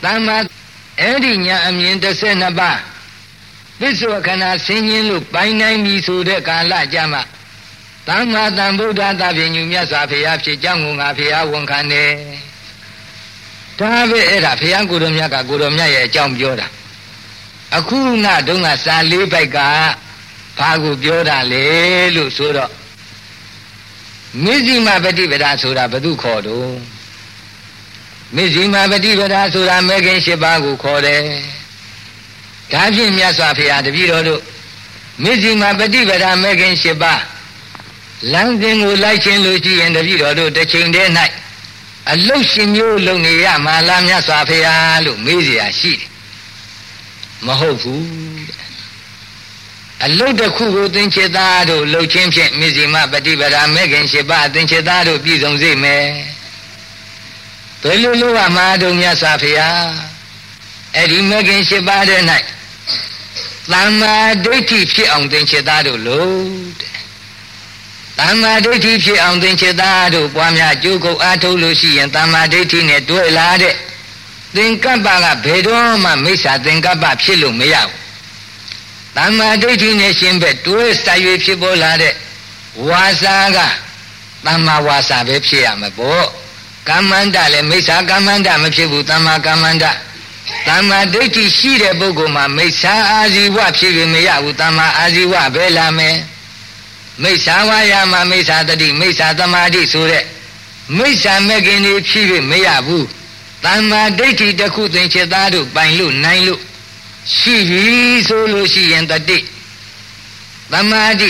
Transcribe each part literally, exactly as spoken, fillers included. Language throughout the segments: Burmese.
သမ္မာအဲ့ဒီညာအမြင်တစ်ဆယ်နှစ်ပါးပစ္စုပ္ပခဏဆင်းခြင်းလို့ပိုင်နိုင်ပြီဆိုတဲ့ကာလကြမှာသမ္မာသမ္ဗုဒ္ဓသဗ္ဗညုမြတ်စွာဘုရားဖြစ်ကြောင်းကိုငါဘုရားဝန်ခံတယ်ဒါပဲအဲ့ဒါဘုရားကိုယ်တော်မြတ်ကကိုယ်တော်မြတ်ရဲ့အကြောင်းပြောတာအခုငါတုန်းကစာလေးပိုက်ကဘာကိုပြောတာလဲလို့ဆိုတော့မဇ္ဈိမပฏิပဒါဆိုတာဘယ်သူခေါ်တော့မဇ္ဈိမပฏิပဒါဆိုတာမဲခင်၈ပါးကိုခေါ်တယ်ဒါဖြင့်မြတ်စွာဘုရားတပည့်တော်တို့မဇ္ဈိမပฏิပဒါမဲခင်၈ပါးလမ်းစဉ်ကိုလိုက်ခြင်းလို့ရှိရင်တပည့်တော်တို့တစ်ချိန်တည်း၌အလုတ်ရှင်မျိုးလုံနေရမှာလားမြတ်စွာဘုရားလို့မေးเสียရှိတယ်မဟုတ်ဘူးအလုတ်တစ်ခုကိုသင်္ချေသားတို့လှုပ်ခြင်းဖြင့်မဇ္ဈိမပฏิပဒါမဲခင်၈ပါးသင်္ချေသားတို့ပြည့်စုံစေမယ်ဘယ်လိုလုပ်ရမှာတို့မြတ်စွာဘုရားအဲ့ဒီမဲခင်၈ပါးတဲ့၌သမ္မာဒိဋ္ဌိဖြစ်အောင်သင်္ချေသားတို့လို့တဲ့သမ္မာဒိဋ္ဌိဖြစ်အောင်သင်္ချေသားတို့ပွားများကြိုးကုပ်အားထုတ်လို့ရှိရင်သမ္မာဒိဋ္ဌိနဲ့တွေ့လာတဲ့သင်္ကပ္ပကဘယ်တော့မှမိစ္ဆာသင်္ကပ္ပဖြစ်လို့မရဘူးသမ္မာဒိဋ္ဌိနဲ့ရှင်ဘက်တွဲစရွေဖြစ်ပေါ်လာတဲ့ဝါစာကသမ္မာဝါစာပဲဖြစ်ရမှာပေါ့ကမ္မန္တလည်းမိစ္ဆာကမ္မန္တမဖြစ်ဘူးသမ္မာကမ္မန္တသမ္မာဒိဋ္ဌိရှိတဲ့ပုဂ္ဂိုလ်မှာမိစ္ဆာအာဇီဝဖြစ်ရင်မရဘူးသမ္မာအာဇီဝပဲလာမယ်မိစ္ဆာဝါယာမမိစ္ဆာတတိမိစ္ဆာသမာဓိဆိုတဲ့မိစ္ဆာမဲ့ခင်တွေဖြစ်ရင်မရဘူးသမ္မာဒိဋ္ဌိတစ်ခုသင်္ချေသားတို့ပိုင်လို့နိုင်လို့ရှိပြီဆိုလို့ရှိရင်တတိသမာဓိ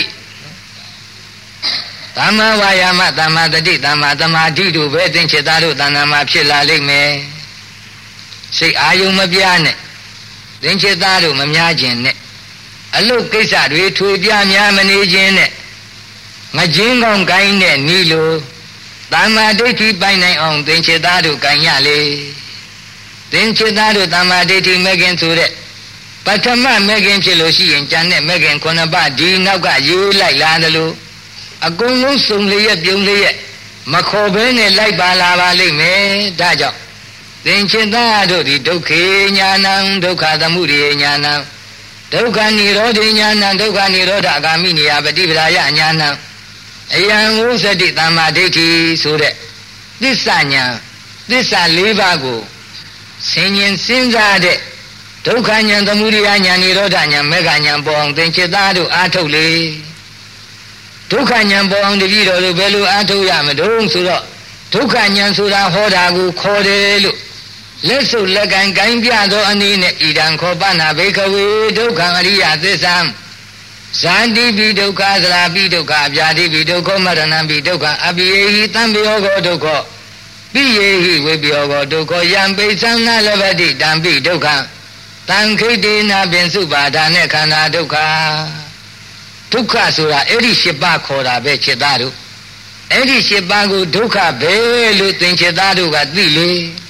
သမ္မာဝါယာမသမ္မာတတိသမ္မာသမာဓိတို့ပဲသင်္ချေသားတို့တဏ္ဍာမှာဖြစ်လာလိမ့်မယ်စိတ်အာယုံမပြားနဲ့သင်္ချေသားတို့မများခြင်းနဲ့အလုတ်ကိစ္စတွေထွေပြများမနေခြင်းနဲ့ငကြင်းကောင်းကိုင်းတဲ့နီးလိုသမ္မာဒိဋ္ဌိပိုင်နိုင်အောင်သင်္ချေသားတို့ကိုင်းရလေသင်္ချေသားတို့သမ္မာဒိဋ္ဌိမဲ့ခင်ဆိုတဲ့ပထမမဲ့ခင်ဖြစ်လို့ရှိရင်ကျန်တဲ့မဲ့ခင်ခုနှစ်ပါးဒီနောက်ကရေးလိုက်လာတယ်လို့အကုန်လုံးစုံလျက်ပြုံးလျက်မခေါ်ဘဲနဲ့လိုက်ပါလာပါလိမ့်မယ်ဒါကြောင့်သင်္ချေသားတို့ဒီဒုက္ခေညာဏံဒုက္ခသမုဒယညာဏံဒုက္ခនិရောဓညာဏံဒုက္ခនិရောဓအဂာမိနိယပฏิပဒါယညာဏံအယံဝုသတိသမ္မာဒိဋ္ဌိဆိုတဲ့သစ္စာညာသစ္စာ၄ပါးကိုဆင်ញင်စဉ်းစားတဲ့ဒုက္ခညာသမုဒယညာនិရောဓညာမေဃညာပေါ်အောင်သင်္ချေသားတို့အားထုတ်လေဒုက္ခညာပေါ်အောင်တပည့်တော်တို့ဘယ်လိုအားထုတ်ရမလို့ဆိုတော့ဒုက္ခညာဆိုတာဟောတာကိုခေါ်တယ်လို့လက်စုပ်လက်ကန်ကိုင်းပြသောအနေနဲ့ဣဒံခောပနာဘေခဝေဒုက္ခအရိယသစ္စာဇာတိပိဒုက္ခသရာပိဒုက္ခအပြာတိပိဒုက္ခမရဏံပိဒုက္ခအပိယေဟိတံပယောဂောဒုက္ခပိယေဟိဝေပယောဂောဒုက္ခယံပိသံနာလဘတိတံပိဒုက္ခတံခိတေနာပင်စုပါဒာနဲ့ခန္ဓာဒုက္ခဒုက္ခဆိုတာအဲ့ဒီ၈ပါးခေါ်တာပဲจิตသားတို့အဲ့ဒီ၈ပါးကိုဒုက္ခပဲလို့သင်จิตသားတို့ကသိလေ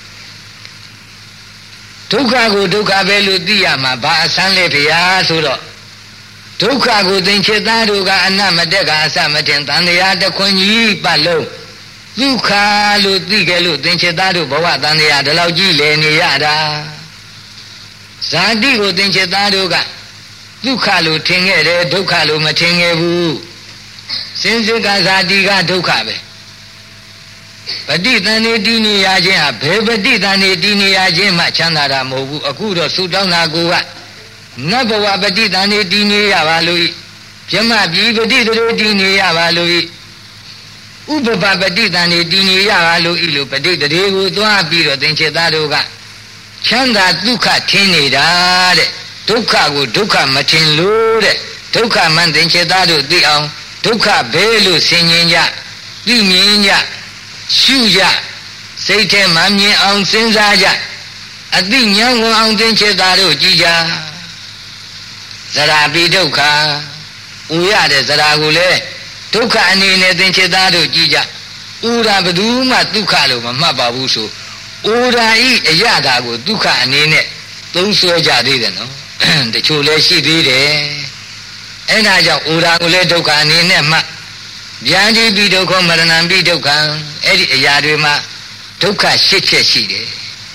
ဒုက္ခကိုဒုက္ခပဲလို့သိရမှာဘာအဆန်းလဲဗျာဆိုတော့ဒုက္ခကိုသင်จิตသားတို့ကအနမတက်ကအစမတင်တန်တရားတခွန်ကြီးပတ်လုံးဒုက္ခလို့သိကြလို့သင်จิตသားတို့ဘဝတန်တရားဒီလောက်ကြီးလေနေရတာဇာတိကိုသင်จิตသားတို့ကဒုက္ခလို့ထင်ခဲ့တယ်ဒုက္ခလို့မထင်ခဲ့ဘူးစင်စစ်ကဇာတိကဒုက္ခပဲပဋိသန္ဓေတည်နေရခြင်းဟာဘယ်ပဋိသန္ဓေတည်နေရခြင်းမှချမ်းသာတာမဟုတ်ဘူးအခုတော့သုတောင်းတာကိုကနတ်ဘဝပဋိသန္ဓေတည်နေရပါလို့ပြမပြည်ပဋိသန္ဓေတည်နေရပါလို့ဥပပပဋိသန္ဓေတည်နေရပါလို့ဤလိုပဋိသန္ဓေကိုသွားပြီးတော့သင်္ချေသားတို့ကချမ်းသာဒုက္ခထင်နေတာတဲ့ဒုက္ခကိုဒုက္ခမထင်လို့တဲ့ဒုက္ခမှန်သင်္ချေသားတို့သိအောင်ဒုက္ခဘဲလို့ဆင်ញင်ကြသိမြင်ကြရှုကြစိတ်ထဲမှမြင်အောင်စဉ်းစားကြအသိဉာဏ်ဝင်အောင်သင်္ချေသားတို့ကြည်ကြဇရာပိဒုက္ခဥရတဲ့ဇရာကိုလေဒုက္ခအနေနဲ့သင်္ချေသားတို့ကြည်ကြဥရာဘယ်သူမှဒုက္ခလို့မမှတ်ပါဘူးဆိုဥရာဤအရတာကိုဒုက္ခအနေနဲ့သုံးဆွဲကြသေးတယ်နော်တချို့လည်းရှိသေးတယ်အဲ့ဒါကြောင့်ဥရာကိုလည်းဒုက္ခအနေနဲ့မှဗျာတိပိဒုက္ခမရဏံပိဒုက္ခအဲ့ဒီအရာတွေမှာဒုက္ခရှစ်ချက်ရှိတယ်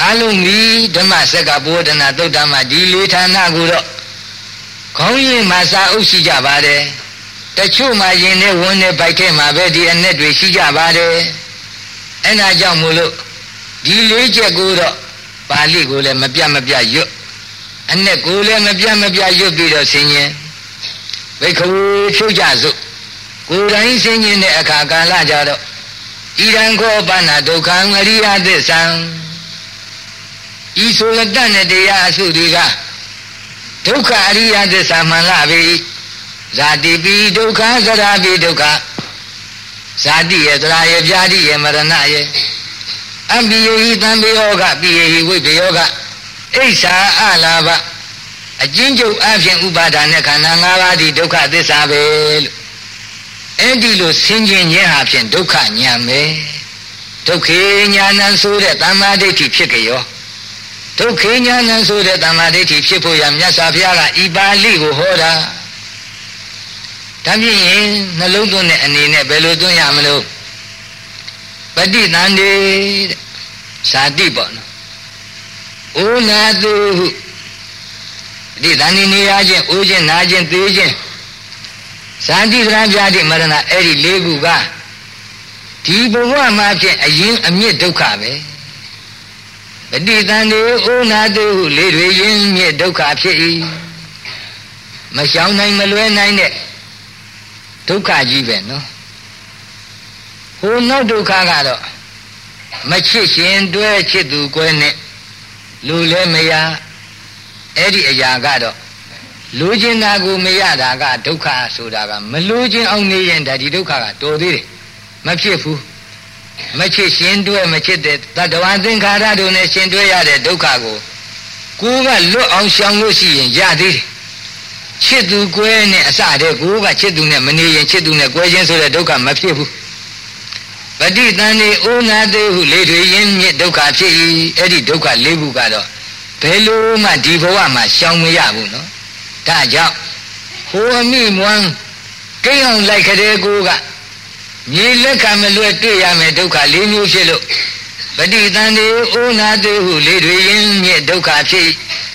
အလုံးမီဓမ္မစက္ကဘောဓနာသုတ်တမဒီလေးဌာနကိုတော့ခေါင်းရင်းမှာစာအုပ်ရှိကြပါတယ်တချို့မှာရင်နဲ့ဝန်းနဲ့ဗိုက်ထဲမှာပဲဒီအနက်တွေရှိကြပါတယ်အဲ့ဒါကြောင့်မို့လို့ဒီလေးချက်ကိုတော့ပါဠိကိုလည်းမပြတ်မပြတ်ရွတ်အနက်ကိုလည်းမပြတ်မပြတ်ရွတ်ပြီးတော့ဆင်ញင်ဘိက္ခဝေဖြုတ်ကြစို့ကိုယ်တိုင်ဆင်ញင်တဲ့အခါကာလကြတော့ဣဒံခောပဏဒုက္ခံအရိယသစ္ဆံဤဆိုရတတ်တဲ့တရားအစုတွေကဒုက္ခအရိယသစ္စာမှန်လားပြီဇာတိပိဒုက္ခသရပိဒုက္ခဇာတိရဲ့သရရဲ့ဗျာတိရဲ့မရဏရဲ့အပိယဟိတံပိယောဂပိယဟိဝိပယောဂအိဋ္ဌာအလာဘအကျဉ်းချုပ်အဖြစ်ဥပါဒာနဲ့ခန္ဓာ၅ပါးဒီဒုက္ခသစ္စာပဲလို့အဲ့ဒီလိုဆင်ခြင်ခြင်းဟာဖြင့်ဒုက္ခဉာဏ်ပဲဒုက္ခေဉာဏ်ဆိုတဲ့တမ္မာဒိဋ္ဌိဖြစ်ကြရောဒုက္ခေဉာဏ်ဆိုတဲ့တမ္မာဒိဋ္ဌိဖြစ်ဖို့ရမြတ်စွာဘုရားကဤပါဠိကိုဟောတာဒါဖြင့်နှလုံးသွင်းတဲ့အနေနဲ့ဘယ်လိုသွင်းရမလို့ပဋိသန္ဓေတဲ့ဇာတိပေါ့နော်ဩနာတုဟုပဋိသန္ဓေနေရခြင်းဩခြင်းနာခြင်းသိခြင်းဇာတိသရဗျာတိမရဏအဲ့ဒီလေးခုကဒီဘဝမှာဖြင့်အရင်အမြင့်ဒုက္ခပဲပဋိသန္ဓေဩနာတုဟုလေးတွေရင်မြင့်ဒုက္ခဖြစ်၏မရှောင်နိုင်မလွဲနိုင်တဲ့ဒုက္ခကြီးပဲနော်ဟိုနောက်ဒုက္ခကတော့မချစ်ရှင်တွဲချစ်သူကွဲနဲ့လူလည်းမရအဲ့ဒီအရာကတော့လူချင်းတာကိုမရတာကဒုက္ခဆိုတာကမလူချင်းအောင်နေရင်ဒါဒီဒုက္ခကတော်သေးတယ်မဖြစ်ဘူးမချစ်ရှင်တွဲမချစ်တဲ့တတ္တဝါသင်္ခါရတို့နဲ့ရှင်တွဲရတဲ့ဒုက္ခကိုကိုယ်ကလွတ်အောင်ရှောင်လို့ရှိရင်ရသေးတယ်ချစ်သူကွဲနဲ့အစတည်းကိုကချစ်သူနဲ့မနေရင်ချစ်သူနဲ့ကွဲခြင်းဆိုတဲ့ဒုက္ခမဖြစ်ဘူးပဋိသန္ဓေဩနာတေဟုလေးတွေရင်းမြစ်ဒုက္ခဖြစ်၏အဲ့ဒီဒုက္ခလေးခုကတော့ဘယ်လိုမှဒီဘဝမှာရှောင်မရဘူးနော်ဒါကြောင့်ဟိုအမိမွန်းကိန်းအောင်လိုက်ကြတဲ့ကိုကမြေလက်ခံမလွဲတွေ့ရမယ်ဒုက္ခလေးမျိုးဖြစ်လို့ပဋိသန္ဓေဩနာတေဟုလေးတွေရင်းမြစ်ဒုက္ခဖြစ်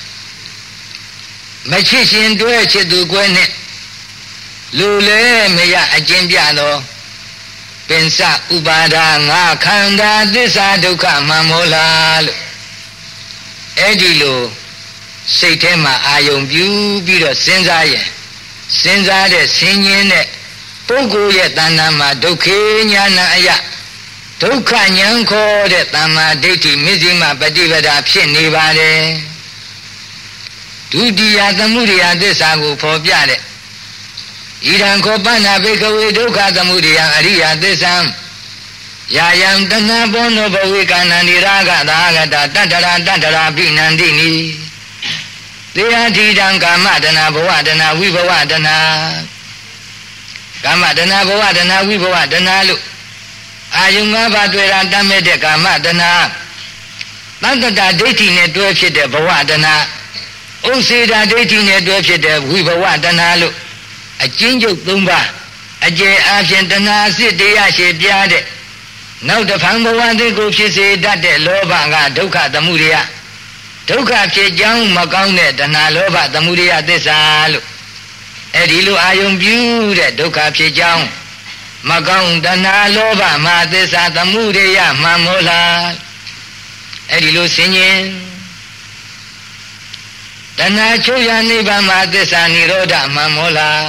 မချစ်ရှင်တွဲချစ်သူကွဲနဲ့လူလည်းမရအကျဉ်းပြတော့ပင်စဥပါဒါငါခန္ဓာသစ္စာဒုက္ခမှန်မို့လားလို့အဲ့ဒီလိုစိတ်ထဲမှာအာယုံပြုပြီးတော့စဉ်းစားရင်စဉ်းစားတဲ့ဆင်ញင်းတဲ့ပုဂ္ဂိုလ်ရဲ့တဏ္ဍာမှာဒုက္ခေညာဏအယဒုက္ခဉာဏ်ခေါ်တဲ့တမ္မာဒိဋ္ဌိမစ္စည်းမပฏิပဒါဖြစ်နေပါတယ်ဒုတိယသမုဒယသစ္စာကိုဖော်ပြတဲ့ဣဒံခောပဏဘိကဝေဒုက္ခသမုဒယအရိယသစ္စာယာယံတဏဘောနောဘဝေကဏန္တိရာဂသာဂတတတ္တရာတတ္တရာပိနန္တိနိသေယတိတံကာမတဏဘဝတဏဝိဘဝတဏကာမတဏဘဝတဏဝိဘဝတဏလို့အာယု၅ပါးတွေ့တာတတ်မဲ့တဲ့ကာမတဏသတ္တတဒိဋ္ဌိနဲ့တွဲဖြစ်တဲ့ဘဝတဏဥစ္စေတာဒိဋ္ဌိနဲ့တွဲဖြစ်တဲ့ဝိဘဝတဏလို့အကျဉ်းချုပ်၃ပါးအကျယ်အားဖြင့်တဏှာစစ်တရားရှိပြတဲ့နောက်တစ်ဖန်ဘဝသေးကိုဖြစ်စေတတ်တဲ့လောဘကဒုက္ခသမုဒယဒုက္ခဖြစ်ကြောင်းမကောင်းတဲ့တဏှာလောဘသမုဒယသစ္စာလို့အဲ့ဒီလိုအာယုံပြုတဲ့ဒုက္ခဖြစ်ကြောင်းမကောင်းတဏှာလောဘမှာသစ္စာသမုဒယမှန်မို့လားအဲ့ဒီလိုဆင်ញင်တဏှာချုပ်ရနိဗ္ဗာန်မှာသစ္စာនិရောဓမှန်မို့လား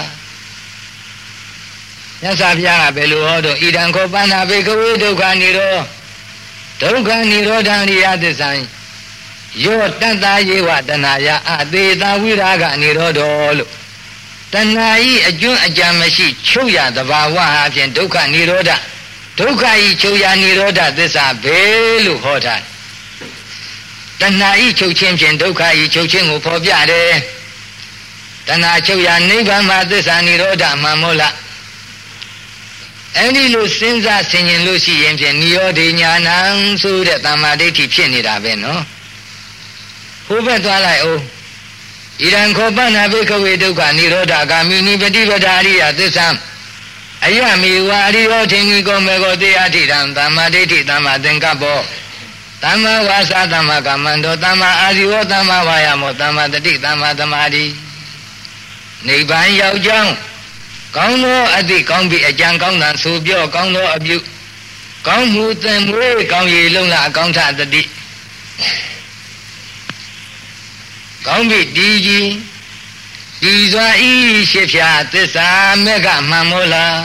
မြတ်စွာဘုရားကဘယ်လိုဟောတော့ဣဒံခောပဏဘိကဝေဒုက္ခនិရောဒုက္ခនិရောဓရိယသစ္စာယောတတ္တယေဝတဏှာယအသေးသာဝိရာဂនិရောဓောလို့တဏှာဤအကျွန်းအကြံမရှိချုပ်ရသဘာဝဟာဖြင့်ဒုက္ခនិရောဓဒုက္ခဤချုပ်ရនិရောဓသစ္စာပဲလို့ဟောထားတဏှာဤချုပ်ခြင်းဖြင့်ဒုက္ခဤချုပ်ခြင်းကိုဖော်ပြတယ်တဏှာချုပ်ရနိဗ္ဗာန်မှာသစ္စာនិရောဓမှန်မို့လားအဲ့ဒီလိုစဉ်းစားဆင်ခြင်လို့ရှိရင်ဖြင့်နိရောဓညာဏံဆိုတဲ့တမ္မာဒိဋ္ဌိဖြစ်နေတာပဲနော်ဟိုဘက်သွားလိုက်အောင်ဣဒံခောပဏဘိကဝေဒုက္ခនិရောဓဂာမိနိပฏิပဒါရိယသစ္စာအယမေဝအရိယောထင်ကြီးကောမေကောတေယထိတံတမ္မာဒိဋ္ဌိတမ္မာသင်္ကပ္ပောသမ္မာဝါစာသမ္မာကမ္မန္တောသမ္မာအာဇီဝသမ္မာဝါယာမောသမ္မာတတိသမ္မာသမာဓိနိဗ္ဗာန်ရောက်ကြောင်းကောင်းသောအသည့်ကောင်းပြီအကြံကောင်းတာဆိုပြောကောင်းသောအပြုကောင်းမှုသင်မွေးကောင်းရည်လုံးလားအကောင်းထတတိကောင်းပြီဒီကြီးဒီစွာဤရှိဖြာသစ္စာမေကမှန်မို့လား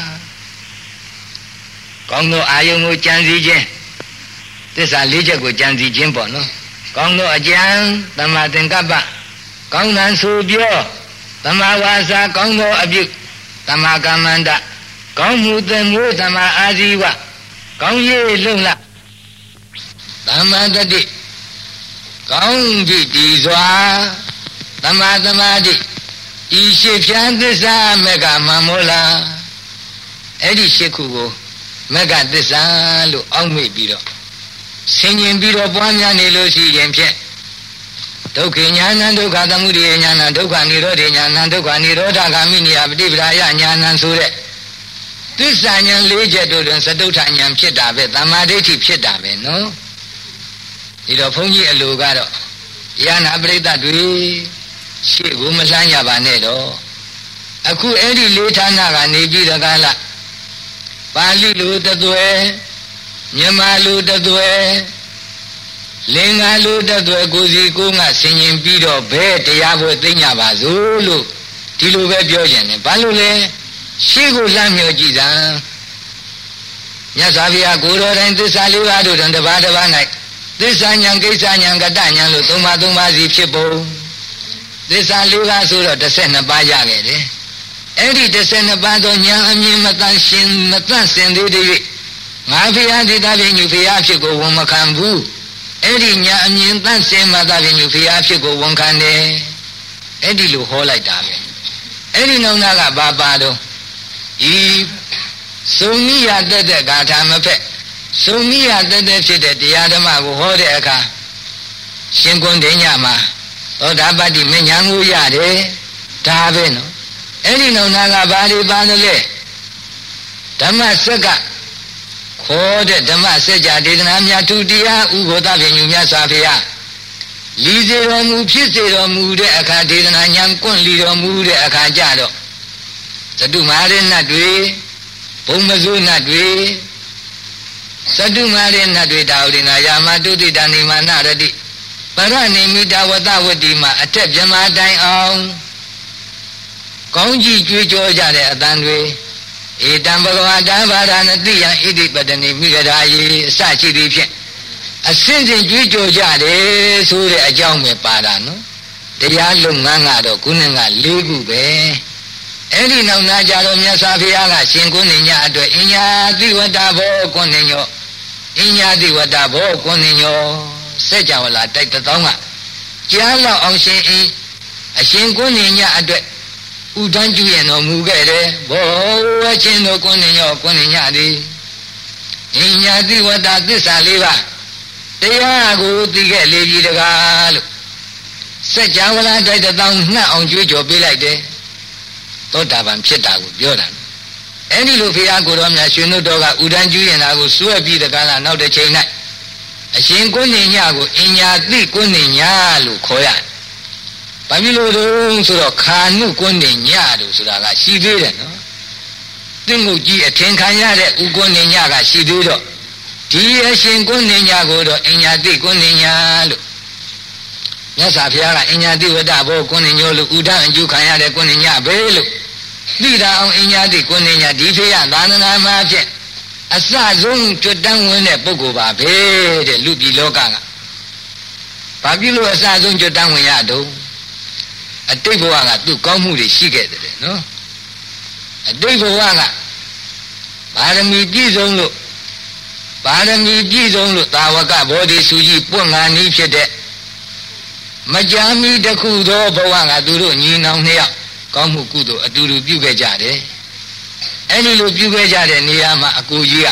ကောင်းသောအာယုံကိုကြံစည်ခြင်းသစ္စာလေးချက်ကိုကြံစည်ခြင်းပေါ့နော်ကောင်းသောအကြံသမ္မာသင်္ကပ္ပကောင်းတာဆိုပြောသမ္မာဝါစာကောင်းသောအပြုသမ္မာကမ္မန္တကောင်းမှုသင်မွေးသမ္မာအာဇီဝကောင်းရည်လုံလသမ္မာတတိကောင်းပြီဒီစွာသမ္မာသမာဓိဤရှိဖြံသစ္စာမေကမှန်မို့လားအဲ့ဒီရှိခုကိုမေကသစ္စာလို့အောက်မေ့ပြီးတော့ဆင်ញင်ပြီးတော့ပွားများနေလို့ရှိရင်ဖြင့်ဒုက္ခညာဏဒုက္ခသမုဒယညာဏဒုက္ခនិရောဓညာဏဒုက္ခនិရောဓဂာမိနိယပฏิပဒါယညာဏဆိုတဲ့သစ္စာဉာဏ်လေးချက်တို့တွင်သတုဋ္ဌဉာဏ်ဖြစ်တာပဲသမ္မာဒိဋ္ဌိဖြစ်တာပဲနော်ဒီတော့ဘုန်းကြီးအလိုကတော့တရားနာပရိသတ်တွေရှေ့ကိုမလှမ်းရပါနဲ့တော့အခုအဲ့ဒီလေးဌာနကနေပြီးတကားလားပါဠိလိုတသွဲမြန်မာလိုတသွဲလင်္ကာလိုတသွဲကိုစီကိုငါဆင်ញင်ပြီးတော့ဘယ်တရားပွဲသိညာပါစို့လို့ဒီလိုပဲပြောကြတယ်ဘာလို့လဲရှေ့ကိုလှမ်းမြော်ကြည့်စမ်းမြတ်စွာဘုရားကိုယ်တော်တိုင်သစ္စာလေးပါးတို့တွင်တပါးတပါး၌သစ္စာဉာဏ်ကိစ္စဉာဏ်ကတ္တဉာဏ်လို့သုံးပါးသုံးပါးစီဖြစ်ပုံသစ္စာလေးပါးဆိုတော့တစ်ဆက်နှစ်ပါးရခဲ့တယ်အဲ့ဒီတစ်ဆက်နှစ်ပါးသောဉာဏ်အမြင်မတန်ရှင်မတန့်စင်သေးသေးငါဘုရားဒီသားဖြင့်ညူဘုရားဖြစ်ကိုဝန်မခံဘူးအဲ့ဒီဉာဏ်အမြင်တန့်စင်မှသားဖြင့်ညူဘုရားဖြစ်ကိုဝန်ခံတယ်အဲ့ဒီလိုဟောလိုက်တာပဲအဲ့ဒီနောင်နာကဘာပါတော့ဤစုံမိယတက်တဲ့ဂါထာမဖက်စုံမိယတက်တဲ့ဖြစ်တဲ့တရားဓမ္မကိုဟောတဲ့အခါရှင်ကွန်ဒိညမှာသောတာပတ္တိမဉ္ဇဉ်ကိုရတယ်ဒါပဲနော်အဲ့ဒီနောင်နာကဘာတွေပါလဲဓမ္မစက်ကခေါ်တဲ့ဓမ္မစက်ကြဒေသနာများသူတရားဥဂောတပင်ညူမြတ်စွာဘုရားလီစေတော်မူဖြစ်စေတော်မူတဲ့အခါဒေသနာဉာဏ်ကွန့်လီတော်မူတဲ့အခါကြတော့သတုမာရဏတ်တွေဘုံမဇုဏတ်တွေသတုမာရဏတ်တွေတာဝရိနာယာမတုတိတဏိမာနရတိပရဏိမိတဝတဝတိမှာအထက်ပြမတိုင်အောင်ကောင်းကြီးကြွေးကြောကြတဲ့အတန်တွေဧတံဘဂဝါတံဘာဒနာတိယံဣတိပတ္တနိမိဂရာယေအစရှိသည်ဖြင့်အစင်းစင်ကြွေးကြောကြတယ်ဆိုတဲ့အကြောင်းပဲပါတာနော်တရားလုပ်ငန်းကတော့ခုနက၄ခုပဲအဲ့ဒီနောက်နာကြတော့မြတ်စွာဘုရားကရှင်ကုဏ္ဏညအတွက်အညာတိဝတ္တဘောကုဏ္ဏညောအညာတိဝတ္တဘောကုဏ္ဏညောစัจ java လာတိုက်တသောင်းကကြားလောက်အောင်ရှင်အင်းအရှင်ကုဏ္ဏညအတွက်ဥဒန်းကျူရင်တော်မူခဲ့တယ်ဘောဝချင်းတို့ကုဏ္ဏညောကုဏ္ဏညသည်အညာတိဝတ္တသစ္စာလေးပါတရားကိုသိခဲ့လေပြီတကားလို့စัจ java လာတိုက်တသောင်းနှက်အောင်ကြွေးကြော်ပေးလိုက်တယ်သောတာပန်ဖြစ်တာကိုပြောတာအဲ့ဒီလိုဘုရားကိုယ်တော်မြတ်ရှင်တို့တော်ကဥဒန်းကျူးရင်တာကိုစွဲပြီးတကားလားနောက်တစ်ချိန်၌အရှင်ကုဏ္ဏညကိုအညာတိကုဏ္ဏညလို့ခေါ်ရတယ်။ဘာဖြစ်လို့လဲဆိုတော့ခာနုကုဏ္ဏညလို့ဆိုတာကရှိသေးတယ်နော်။သင်္ကုတ်ကြီးအထင်ခံရတဲ့ဥကုဏ္ဏညကရှိသေးတော့ဒီအရှင်ကုဏ္ဏညကိုတော့အညာတိကုဏ္ဏညလို့မြတ်စွာဘုရားကအညာတိဝတ္တဘောကုဏ္ဏညောလို့ဥဒန်းအကျုခံရတဲ့ကုဏ္ဏညပဲလို့သိတာအောင်အညာတိကုဏ္ဏညဒီဖေရသာသနာမှာဖြင့်အစဆုံးကျွတ်တန်းဝင်တဲ့ပုဂ္ဂိုလ်ပါပဲတဲ့လူပြည်လောကကဘာဖြစ်လို့အစဆုံးကျွတ်တန်းဝင်ရတော့အတိတ်ဘဝကသူ့ကောင်းမှုတွေရှိခဲ့တယ်နော်အတိတ်ဘဝကပါရမီပြည့်စုံလို့ပါရမီပြည့်စုံလို့သာဝကဘောဓိစုကြီးပွင့်ငါနည်းဖြစ်တဲ့မကြာမီတခုသောဘဝကသူတို့ညီနောင်နှစ်ယောက်ကောင်းမှုကုသိုလ်အတူတူပြုခဲ့ကြတယ်အဲ့ဒီလိုပြုခဲ့ကြတဲ့နေရာမှာအကူကြီးက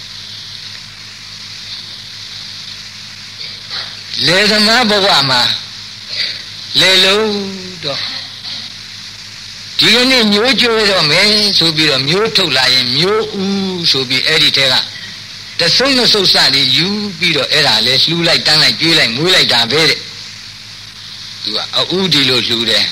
လေသမားဘဝမှာလေလုံးတော့ဒီကနေ့မျိုးကျွေးတော့မယ်ဆိုပြီးတော့မျိုးထုတ်လာရင်မျိုးဦးဆိုပြီးအဲ့ဒီထဲကတဆုံးမဆုတ်စတွေယူပြီးတော့အဲ့ဒါလဲလှူလိုက်တန်းလိုက်ကျွေးလိုက်မွေးလိုက်တာပဲတဲ့သူကအဥဒီလို့လှူတယ်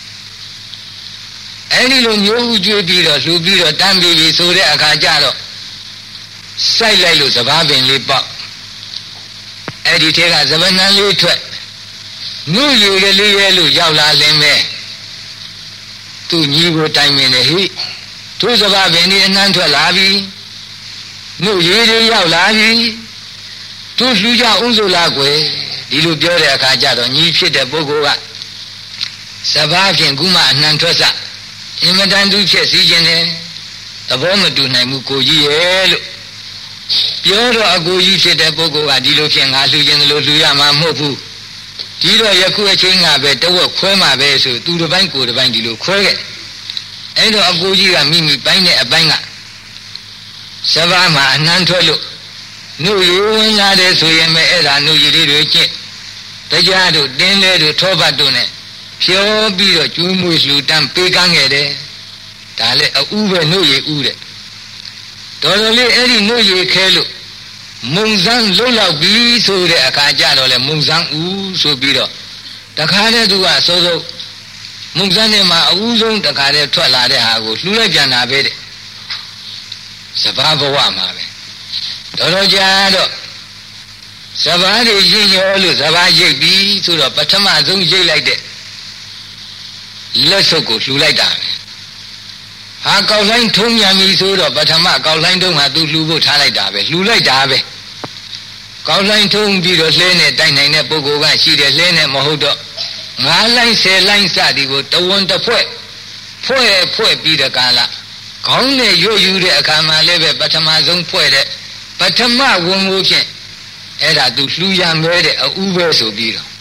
အဲ့ဒီလိုမျိုးဥကျွေးပြီးတော့လှူပြီးတော့တန်းပြီးပြီဆိုတဲ့အခါကျတော့စိုက်လိုက်လို့စပားပင်လေးပေါက်အဲ့ဒီထဲကစပနန်းလေးထွက်နုရည်ကလေးရဲလို့ရောက်လာလင်းမဲ့သူညီကိုတိုင်မြင်တယ်ဟိသူစပားပင်ဒီအနှမ်းထွက်လာပြီနုရည်တွေရောက်လာပြီသူလှူကြအောင်ဆိုလားကွယ်ဒီလိုပြောတဲ့အခါကျတော့ညီဖြစ်တဲ့ပုဂ္ဂိုလ်ကစပားဖြင့်ခုမှအနှံထွက်စအင်မတန်သူဖြစ်စည်းခြင်းနဲ့သဘောမတူနိုင်ဘူးကိုကြီးရဲ့လို့ပြောတော့အကိုကြီးဖြစ်တဲ့ပုဂ္ဂိုလ်ကဒီလိုဖြင့်ငါလှူခြင်းလို့လှူရမှာမဟုတ်ဘူးဒီတော့ယခုအချိန်ကပဲတဝက်ခွဲမှာပဲဆိုသူတစ်ပိုင်းကိုတစ်ပိုင်းဒီလိုခွဲခဲ့အဲ့တော့အကိုကြီးကမိမိပိုင်းတဲ့အပိုင်းကစပားမှာအနှံထွက်လို့နှုတ်ရဝင်လာတယ်ဆိုရင်ပဲအဲ့ဒါနှုတ်ရည်လေးတွေကျင့်တရားတို့တင်းလဲတို့ထောပတ်တို့နဲ့ဖြောပြီးတော့ကျွေးမွေးလှူတန်းပေးကမ်းခဲ့တယ်ဒါလည်းအဥပဲနှုတ်ရည်ဥတဲ့တော်တော်လေးအဲ့ဒီနှုတ်ရည်ခဲလို့မုံစမ်းလှုပ်လောက်ပြီးဆိုတဲ့အခါကျတော့လေမုံစမ်းဥဆိုပြီးတော့တခါတည်းသူကစိုးစိုးမုံစမ်းထဲမှာအဥဆုံးတခါတည်းထွက်လာတဲ့ဟာကိုလှူလိုက်ပြန်တာပဲတဲ့စပားဘဝမှာပဲတော်တော်ကြာတော့စပားတွေရင်းရောလို့စပားရိပ်ပြီးဆိုတော့ပထမဆုံးရိပ်လိုက်တဲ့လက်စုပ်ကိုလှူလိုက်တာပဲဟာကောက်လိုင်းထုံးမြန်ပြီဆိုတော့ပထမကောက်လိုင်းတုံးကသူလှူဖို့ထားလိုက်တာပဲလှူလိုက်တာပဲကောက်လိုင်းထုံးပြီးတော့လှဲနဲ့တိုက်နိုင်တဲ့ပုဂ္ဂိုလ်ကရှိတယ်လှဲနဲ့မဟုတ်တော့ငါးလိုင်းဆယ်လိုင်းစသည်ကိုတဝန်တစ်ဖွဲ့ဖွဲ့ဖွဲ့ပြီးတဲ့ကာလခေါင်းနဲ့ရွတ်ယူတဲ့အခါမှာလည်းပဲပထမဆုံးဖွဲ့တဲ့ပထမဝန်ကိုဖြင့်အဲ့ဒါသူလှူရမဲတဲ့အဥပဲဆိုပြီးတော့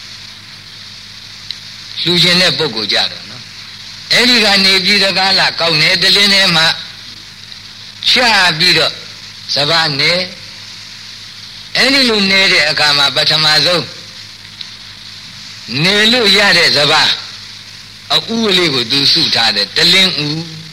လှူခြင်းတဲ့ပုဂ္ဂိုလ်ကြတော့နော်အဲ့ဒီကနေပြီးတဲ့ကာလကောက်နေတလင်းထဲမှာချပြီးတော့စပားနေအဲ့ဒီလိုနေတဲ့အခါမှာပထမဆုံးနေလို့ရတဲ့စပားအဥလေးကိုသူစုထားတယ်တလင်းဥ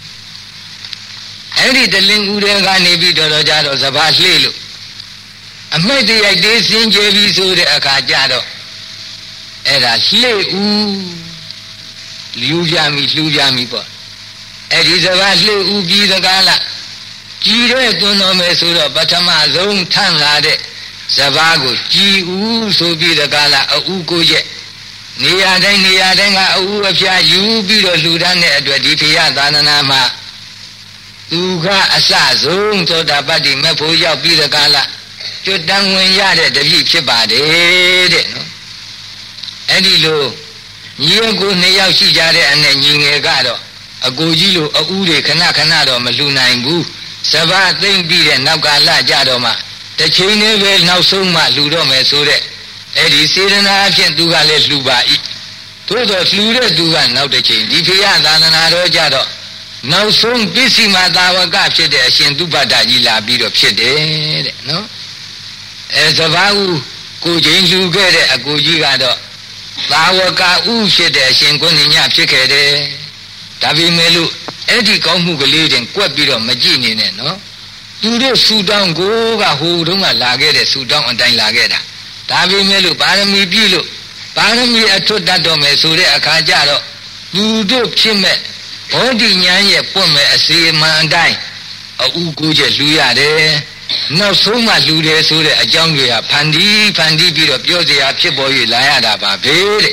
အဲ့ဒီတလင်းဥတွေကနေပြီးတော့တော့ကြတော့စပားလှေ့လို့အမိတ်တရိုက်သေးစင်ကြယ်ပြီးဆိုတဲ့အခါကျတော့အဲ့ဒါလှေ့ဥလူပြမိလှူပြမိပေါ့အဲ့ဒီစကားလှေ့ဥပြီးသကားလားကြည်တဲ့သွန်းတော်မယ်ဆိုတော့ပထမဆုံးထန့်လာတဲ့စကားကိုကြည်ဥဆိုပြီးသကားလားအဥကိုရဲ့နေရာတိုင်းနေရာတိုင်းကအဥအဖျားယူပြီးတော့လှူဒန်းတဲ့အတွက်ဒီဖေရသာသနာမှာသူကအစဆုံးသောတာပတ္တိမေဖို့ရောက်ပြီးသကားလားကျွတ်တန်းဝင်ရတဲ့တပည့်ဖြစ်ပါတယ်တဲ့နော်အဲ့ဒီလိုညီအကိုနှစ်ယောက်ရှိကြတဲ့အနဲ့ညီငယ်ကတော့အကိုကြီးလိုအဥတွေခဏခဏတော့မလှူနိုင်ဘူးစပားသိမ့်ပြီးတဲ့နောက်ကလကြတော့မှတစ်ချိန်နဲ့ပဲနောက်ဆုံးမှလှူတော့မယ်ဆိုတဲ့အဲ့ဒီစေတနာအဖြစ်သူကလည်းလှူပါ၏သို့တော့လှူတဲ့သူကနောက်တစ်ချိန်ဒီဖေရသာသနာတော်ကြတော့နောက်ဆုံးပစ္စည်းမသာဝကဖြစ်တဲ့အရှင်သုဘတ္တကြီးလာပြီးတော့ဖြစ်တယ်တဲ့နော်အဲစပားဦးကိုချင်းလှူခဲ့တဲ့အကိုကြီးကတော့သာဝကဥဖြစ်တဲ့အရှင်ကိုညညဖြစ်ခဲ့တယ်ဒါပေမဲ့လို့အဲ့ဒီကောင်းမှုကလေးတင်ကွက်ပြီးတော့မကြည့်နေနဲ့နော်သူတို့ဆူတောင်းကိုကဟိုတုန်းကလာခဲ့တဲ့ဆူတောင်းအတိုင်းလာခဲ့တာဒါပေမဲ့လို့ပါရမီပြည့်လို့ပါရမီအထွတ်တတ်တော်မယ်ဆိုတဲ့အခါကျတော့သူတို့ဖြစ်မဲ့ဘောဓိဉာဏ်ရဲ့ပွင့်မဲ့အစီအမံအတိုင်းအဥကိုချက်လှူရတယ်နောက်ဆုံးမှလှူတယ်ဆိုတဲ့အကြောင်းတွေကဖန်တီးဖန်တီးပြီးတော့ပြောစရာဖြစ်ပေါ်၍လာရတာပါပဲတဲ့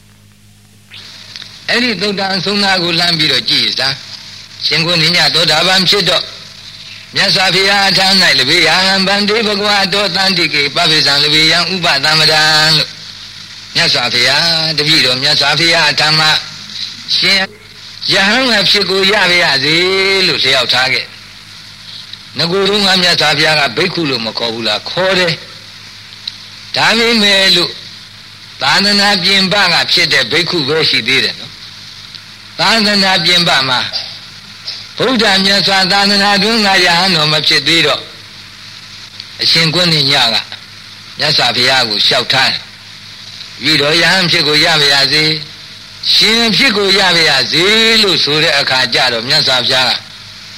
အဲ့ဒီသုတ္တန်ဆုံးသားကိုလှမ်းပြီးတော့ကြည့်စားရှင်ကိုနိညာသောတာပန်ဖြစ်တော့မြတ်စွာဘုရားအထာ၌လဘေယံဗန္တိဘဂဝါတောတန္တိကေပပိစံလဘေယံဥပသမ္ပဒံလို့မြတ်စွာဘုရားတပည့်တော်မြတ်စွာဘုရားအထာမှာရှင်ယဟန်အဖြစ်ကိုရပါရစေလို့လျှောက်ထားခဲ့ငကိုယ်တုန်းကမြတ်စွာဘုရားကဘိက္ခုလို့မခေါ်ဘူးလားခေါ်တယ်ဒါပေမဲ့လို့သာသနာပြင်ပကဖြစ်တဲ့ဘိက္ခုပဲရှိသေးတယ်နော်သာသနာပြင်ပမှာဘုရားမြတ်စွာသာသနာတွင်ကယဟန်တော်မဖြစ်သေးတော့အရှင်ကွန်းညကမြတ်စွာဘုရားကိုလျှောက်ထားတယ်ပြီးတော့ယဟန်ဖြစ်ကိုရပါရစေရှင်ဖြစ်ကိုရပါရစေလို့ဆိုတဲ့အခါကျတော့မြတ်စွာဘုရားက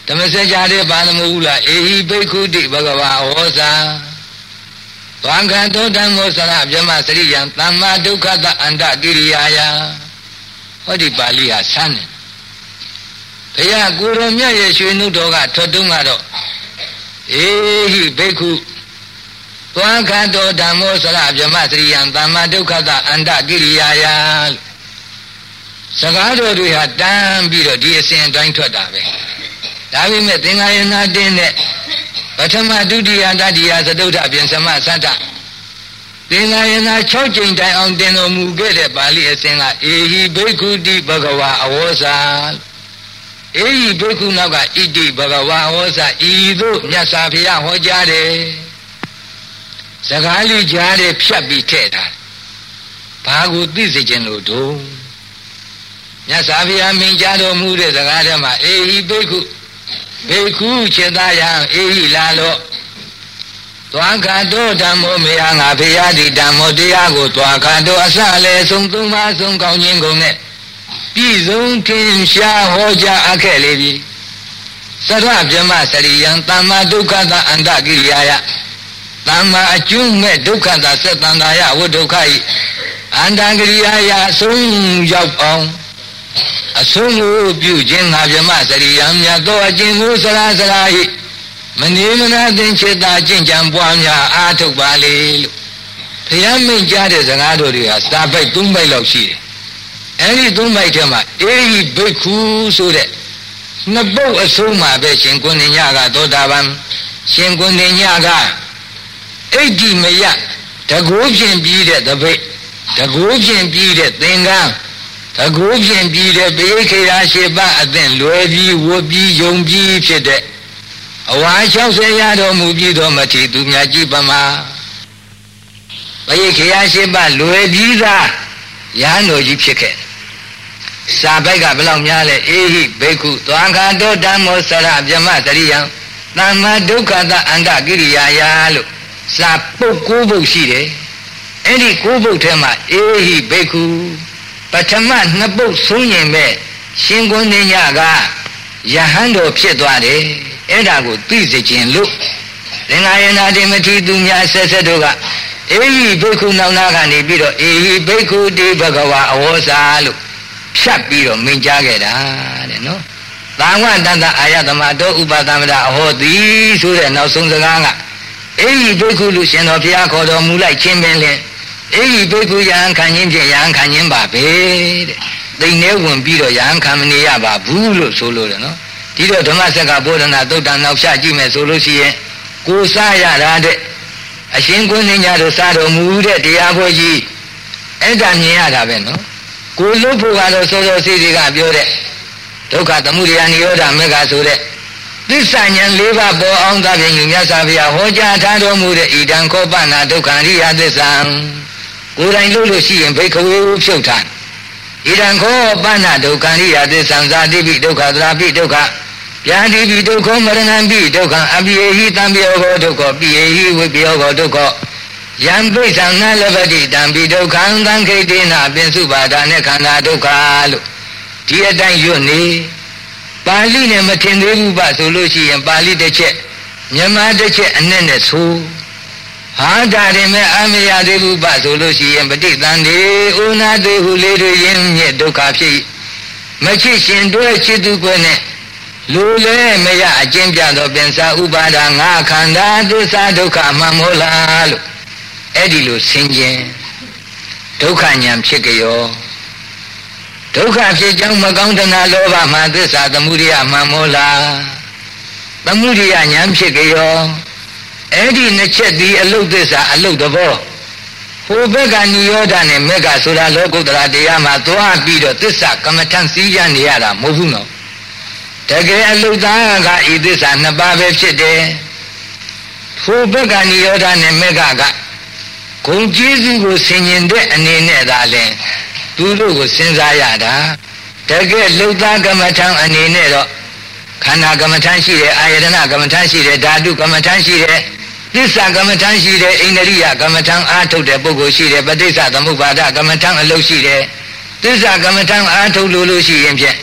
ဓမ္မစကြာတဲ့ပါသမဟုလားအေဟိဘိက္ခုတိဘဂဝါဟောစာသွားခံတောဓမ္မောစရဗြဟ္မစရိယံသမ္မာဒုက္ခတအန္တကိရိယာယဟောဒီပါဠိဟာဆန်းတယ်ဘုရားကိုရောမြတ်ရဲ့ရွှေနုတော်ကထွက်တုံးကတော့အေဟိဘိက္ခုသွားခံတောဓမ္မောစရဗြဟ္မစရိယံသမ္မာဒုက္ခတအန္တကိရိယာယစကားတော်တွေဟာတန်းပြီးတော့ဒီအစဉ်အတိုင်းထွက်တာပဲဒါပေမဲ့သင်္ဃာယနာတင်းတဲ့ပထမဒုတိယတတိယသတုဋ္ဌပြင်သမသတ္တသင်္ဃာယနာ၆ကြိမ်တိုင်အောင်တင်တော်မူခဲ့တဲ့ပါဠိအစဉ်ကအေဟိဘိက္ခုတိဘဂဝါအဝေါစာအေဟိဘိက္ခုနောက်ကဣတိဘဂဝါအဝေါစာဤသို့မြတ်စွာဘုရားဟောကြားတယ်စကားလေးကြားတယ်ဖြတ်ပြီးထည့်ထားဘာကိုသိစေခြင်းလို့တို့မြတ်စွာဘုရားမင်းကြားတော်မူတဲ့စကားထဲမှာအေဟိဘိက္ခုဘေခုခြေသားယံအေဟိလာလောသွားခါတောဓမ္မောမေယငါဖေယတိဓမ္မောတရားကိုသွားခါတောအစလည်းဆုံးသုံးပါးဆုံးကောင်းခြင်းကုန်နဲ့ပြည့်စုံထင်ရှားဟောကြားအပ်ခဲ့လေပြီစရဗြဟ္မစရိယံသမ္မာဒုက္ခတအန္တကိရိယာယသမ္မာအကျုံးမဲ့ဒုက္ခတသတ္တန္တာယဝဒုက္ခဤအန္တကိရိယာယအဆုံးရောက်အောင်အဆုံးကိုပြုခြင်းငါဗြဟ္မစရိယံမြတ်သောအကျင့်ကိုစရာစရာဟိမနေမနာသင်္ချေတာကျင့်ကြံပွားများအားထုတ်ပါလေလို့ဘုရားမိန့်ကြားတဲ့စကားတော်တွေဟာစာပိုက်သုံးပိုက်လောက်ရှိတယ်အဲဒီသုံးပိုက်ထဲမှာအေဟိဘိက္ခုဆိုတဲ့နှစ်ပုတ်အဆုံးမှာပဲရှင်ကိုဏညကသောတာပန်ရှင်ကိုဏညကဣဋ္ဌိမယတကူဖြင့်ပြီးတဲ့တပိတ်တကူဖြင့်ပြီးတဲ့သင်္ကန်းတကူဖြင့်ပြီးတဲ့ပိဋခေယရှိပါအသင်လွယ်ပြီးဝပြီးယုံပြီးဖြစ်တဲ့အဝါ၆၀ရတော်မူပြီးတော့မထီသူမြတ်ကြီးပမာပိဋခေယရှိပါလွယ်ပြီးသားရဟန်းတော်ကြီးဖြစ်ခဲ့စာပိုက်ကဘယ်လောက်များလဲအေဟိဘိက္ခုသွားခါတောဓမ္မောစရဗြဟ္မစရိယံသမ္မာဒုက္ခတအန္တကိရိယာယလို့စာပုတ်ကိုးပုတ်ရှိတယ်အဲ့ဒီကိုးပုတ်ထဲမှာအေဟိဘိက္ခုပထမနှစ်ပုတ်ဆုံးရင်ပဲရှင်ကိုဏညကယဟန်တော်ဖြစ်သွားတယ်အဲ့ဒါကိုသိစေခြင်းလို့သင်္ဃာယနာတိမတိသူများဆက်ဆက်တို့ကအေဟိဘိက္ခုနောက်နာကနေပြီးတော့အေဟိဘိက္ခုတိဘဂဝါအဝေါစာလို့ဖြတ်ပြီးတော့မိန့်ကြားခဲ့တာတဲ့နော်သာဝတ္တအာယသမတောဥပသမဒအဟောတိဆိုတဲ့နောက်ဆုံးစကားကအေဟိဘိက္ခုလို့ရှင်တော်ဘုရားခေါ်တော်မူလိုက်ခြင်းပင်လေအေဟိဘိက္ခုယဟန်ခံခြင်းဖြင့်ယဟန်ခံခြင်းပါပဲတဲ့သိနေဝင်ပြီးတော့ယဟန်ခံမနေရပါဘူးလို့ဆိုလို့တယ်နော်ဒီတော့ဓမ္မစက္ကဗောဓနာသုတ်တံနောက်ဖြတ်ကြည့်မယ်ဆိုလို့ရှိရင်ကိုစားရတာတဲ့အရှင်ကိုဏညတို့စားတော်မူတဲ့တရားဘောကြီးအဲ့ဒါမြင်ရတာပဲနော်ကိုလွတ်ဖို့ကတော့စောစောစီးစီးကပြောတဲ့ဒုက္ခသမုဒယနိရောဓမေဃဆိုတဲ့သစ္စာဉာဏ်၄ပါးပေါ်အောင်သာဖြင့်မြတ်စွာဘုရားဟောကြားထားတော်မူတဲ့ဣဒံခောပနာဒုက္ခရိယသစ္စာကိုယ်တိုင်လို့လို့ရှိရင်ဘိက္ခဝေဖြုတ်ထားဣဒံခောပနာဒုက္ခရိယသစ္စာဇာတိပိဒုက္ခသရာပိဒုက္ခဗျာတိပိဒုက္ခမရဏံပိဒုက္ခအပိယေဟိတံပိယောဂောဒုက္ခပိယေဟိဝိပယောဂောဒုက္ခယံပိသံနလပတိတံပိဒုက္ခံသံခိတေနပင်စုပါဒာနဲ့ခန္ဓာဒုက္ခလို့ဒီအတိုင်းရွတ်နေပါဠိနဲ့မထင်သေးဘူးပါဆိုလို့ရှိရင်ပါဠိတစ်ချက်မြန်မာတစ်ချက်အနဲ့နဲ့ဆိုဟာဒါရင်မဲ့အမရသေးဘူးပါဆိုလို့ရှိရင်ပဋိသန္ဓေဥနာတေဟုလေးတွေရင်းမြစ်ဒုက္ခဖြစ်မချစ်ရှင်တွဲချစ်သူကွယ်နဲ့လူလဲမရအကျဉ်းပြသောပင်စာဥပါဒငါခန္ဓာသစ္စာဒုက္ခမှမို့လားလို့အဲ့ဒီလိုဆင်ခြင်ဒုက္ခဉာဏ်ဖြစ်ကြရောဒုက္ခဖြစ်ကြောင်းမကောင်းတနာလောဘမှသစ္စာသမုဒယမှမို့လားသမုဒယဉာဏ်ဖြစ်ကြရောအဲ့ဒီနှစ်ချက်ဒီအလုတ်သစ္စာအလုတ်သဘောဟိုဘက်ကနိရောဓနဲ့မေဃဆိုတာလောကုတ္တရာတရားမှာသွားပြီးတော့သစ္စာကမ္မထံစည်းရနေရတာမဟုတ်ဘူးနော်တကယ်အလုတ်သားကဤသစ္စာနှစ်ပါးပဲဖြစ်တယ်ဟိုဘက်ကနိရောဓနဲ့မေဃကဂုံကျေးဇူးကိုဆင်ញင်တဲ့အနေနဲ့သာလဲသူတို့ကိုစဉ်းစားရတာတကယ်လုတ်သားကမ္မထံအနေနဲ့တော့ခန္ဓာကမ္မထံရှိတယ်အာယတနာကမ္မထံရှိတယ်ဓာတုကမ္မထံရှိတယ်သစ္စာကမ္မထံရှိတယ်အိန္ဒြိယကမ္မထံအားထုတ်တဲ့ပုဂ္ဂိုလ်ရှိတယ်ပဋိစ္စသမုပ္ပါဒကမ္မထံအလုပ်ရှိတယ်သစ္စာကမ္မထံအားထုတ်လို့လို့ရှိရင်ဖြင့်ဣ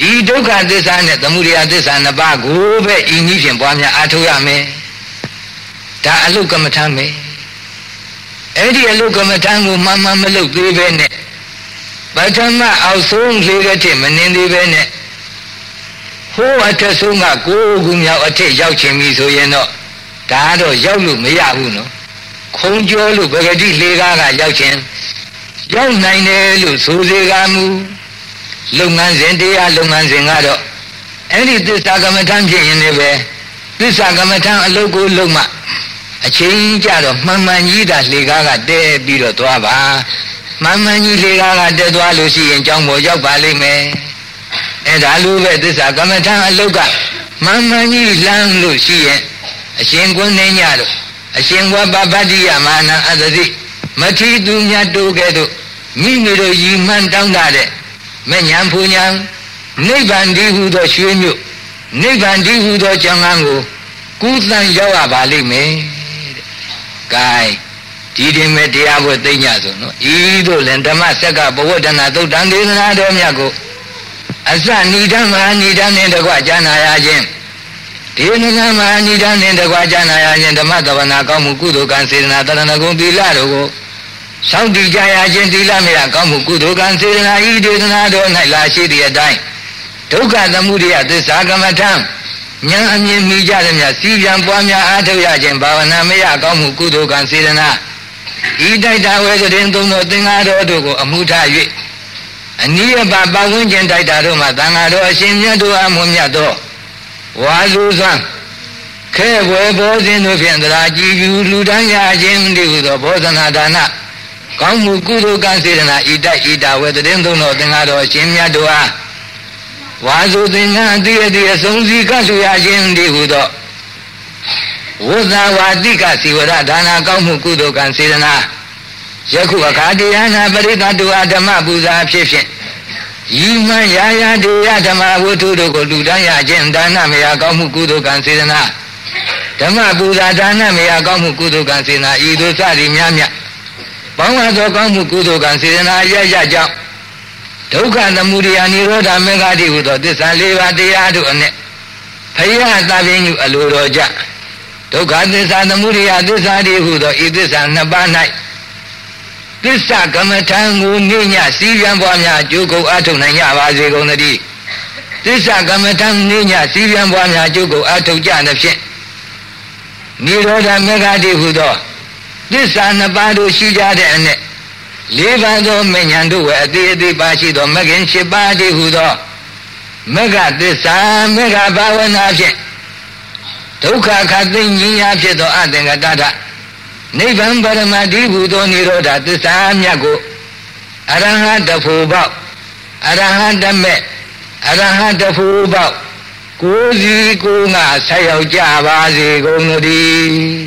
ဤဒုက္ခသစ္စာနဲ့သမုဒယသစ္စာနှစ်ပါးကိုပဲဤနည်းဖြင့်ပွားများအားထုတ်ရမယ်ဒါအလုကမ္မထမ်းပဲအဲ့ဒီအလုကမ္မထမ်းကိုမှန်မှန်မလုပ်သေးပဲနဲ့ပထမအောက်ဆုံးလေးကတည်းမနှင်းသေးပဲနဲ့ဟိုးအထက်ဆုံးကကိုးခုမြောက်အထက်ရောက်ချင်ပြီဆိုရင်တော့ဒါတော့ရောက်လို့မရဘူးနော်ခုံကျော်လို့ပဂတိလေးကားကရောက်ချင်ရောက်နိုင်တယ်လို့ဆိုစေကမူလုပ်ငန်းစဉ်တရားလုပ်ငန်းစဉ်ကတော့အဲ့ဒီသစ္စာကမ္မထမ်းဖြစ်ရင်လည်းပဲသစ္စာကမ္မထမ်းအလုပ်ကိုလုပ်မှအချိန်ကြတော့မှန်မှန်ကြီးတာလေကားကတဲပြီးတော့သွားပါမှန်မှန်ကြီးလေကားကတဲသွားလို့ရှိရင်ကြောင်းပေါ်ရောက်ပါလိမ့်မယ်အဲ့ဒါလိုပဲသစ္စာကမ္မထမ်းအလုပ်ကမှန်မှန်ကြီးလမ်းလို့ရှိရင်အရှင်ကွန်းနေညတို့အရှင်ဝပပတ္တိယမာနအသတိမထီသူမြတ်တို့ကဲ့သို့မိမိတို့ရည်မှန်းတောင်းတတဲ့မဉ္ဇဉ်ဖူညာနိဗ္ဗာန်တည်းဟူသောရွှေမြို့နိဗ္ဗာန်တည်းဟူသောကျောင်းကန်းကိုကူးသန်းရောက်ရပါလိမ့်မယ်တဲ့။ gain ဒီတင်မဲ့တရားဝတ်သိညဆိုနော်ဤသို့လည်းဓမ္မစက္ကပဝတ္တနာသုတ်တံဒေသနာတော်မြတ်ကိုအစဏိဒံမဟာဏိဒံနှင့်တကွကြားနာရခြင်းဒေနနာမဟာဏိဒံနှင့်တကွကြားနာရခြင်းဓမ္မသဝနာကောင်းမှုကုသိုလ်ကံစေတနာတရဏဂုံသီလတို့ကိုစောင့်တည်ကြရခြင်းသီလမရကောင်းမှုကုသိုလ်ကံစေတနာဤဒေသနာတော်၌လာရှိသည့်အတိုင်းဒုက္ခသမုဒယသစ္စာကမ္မထံဉာဏ်အမြင်မိကြသည်များစီပြန်ပွားများအားထုတ်ရခြင်းဘာဝနာမရကောင်းမှုကုသိုလ်ကံစေတနာဤတိုက်တာဝေကရင်သုံးသောသင်္ဃာတော်တို့ကိုအမှုထား၍အနိယပပဝန်းကျင်တိုက်တာတို့မှာသံဃာတော်အရှင်မြတ်တို့အမှုမြတ်သောဝါစုစွမ်းခဲဘွယ်ဘောဇင်းတို့ဖြင့်သရာကြည်ပြုလူတန်းရခြင်းတည်းဟူသောဘောဇနာဒါနကောင်းမှုကုသိုလ်ကံစေတနာဤတိုက်ဤတာဝေကရင်သုံးသောသင်္ဃာတော်အရှင်မြတ်တို့အားဝါစုသင်္ကန်းအတိအတိအဆုံးစီကဆုရခြင်းတည်းဟူသောဝိသဝါတိကစီဝရဒါနာကောင်းမှုကုသိုလ်ကံစေတနာယခုအခါတရားနာပရိသတ်တို့အားဓမ္မပူဇာဖြစ်ဖြင့်ဤမှန်ရာရာတရားဓမ္မဝတ္ထုတို့ကိုလူတန်းရခြင်းဒါနမယကောင်းမှုကုသိုလ်ကံစေတနာဓမ္မပူဇာဒါနမယကောင်းမှုကုသိုလ်ကံစေတနာဤသို့စသည်များမြတ်ပေါင်းသောကောင်းမှုကုသိုလ်ကံစေတနာရရကြောင့်ဒုက္ခသမုဒယနိရောဓမေဃတိဟူသောသစ္စာလေးပါးတရားတို့အနက်ဖယားသဗ္ဗညုအလိုတော်ကြဒုက္ခသစ္စာသမုဒယသစ္စာတိဟူသောဤသစ္စာနှစ်ပါး၌သစ္စာကမ္မထံကိုနိညာစီးပြန်ပွားများအကျိုးကုန်အထုတ်နိုင်ကြပါစေကုန်သတည်းသစ္စာကမ္မထံနိညာစီးပြန်ပွားများအကျိုးကုန်အထုတ်ကြသဖြင့်နိရောဓမေဃတိဟူသောသစ္စာနှစ်ပါးတို့ရှိကြတဲ့အနက်လေးပါးသောမဉ္ဇဉ်တို့ဝယ်အသေးအသေးပါရှိသောမဂ္ဂင်၈ပါးတည်းဟူသောမဂ္ဂသစ္စာမဂ္ဂဘာဝနာဖြင့်ဒုက္ခခတ်သိဉ္ဇာဖြစ်သောအသင်္ကတထနိဗ္ဗာန်ပရမတ္တိဟူသောနိရောဓသစ္စာမြတ်ကိုအရဟတဖို့ပေါက်အရဟတမေအရဟတဖို့ပေါက်ကိုယ်စီကိုယ်ငါဆက်ရောက်ကြပါစေကုန်သတည်း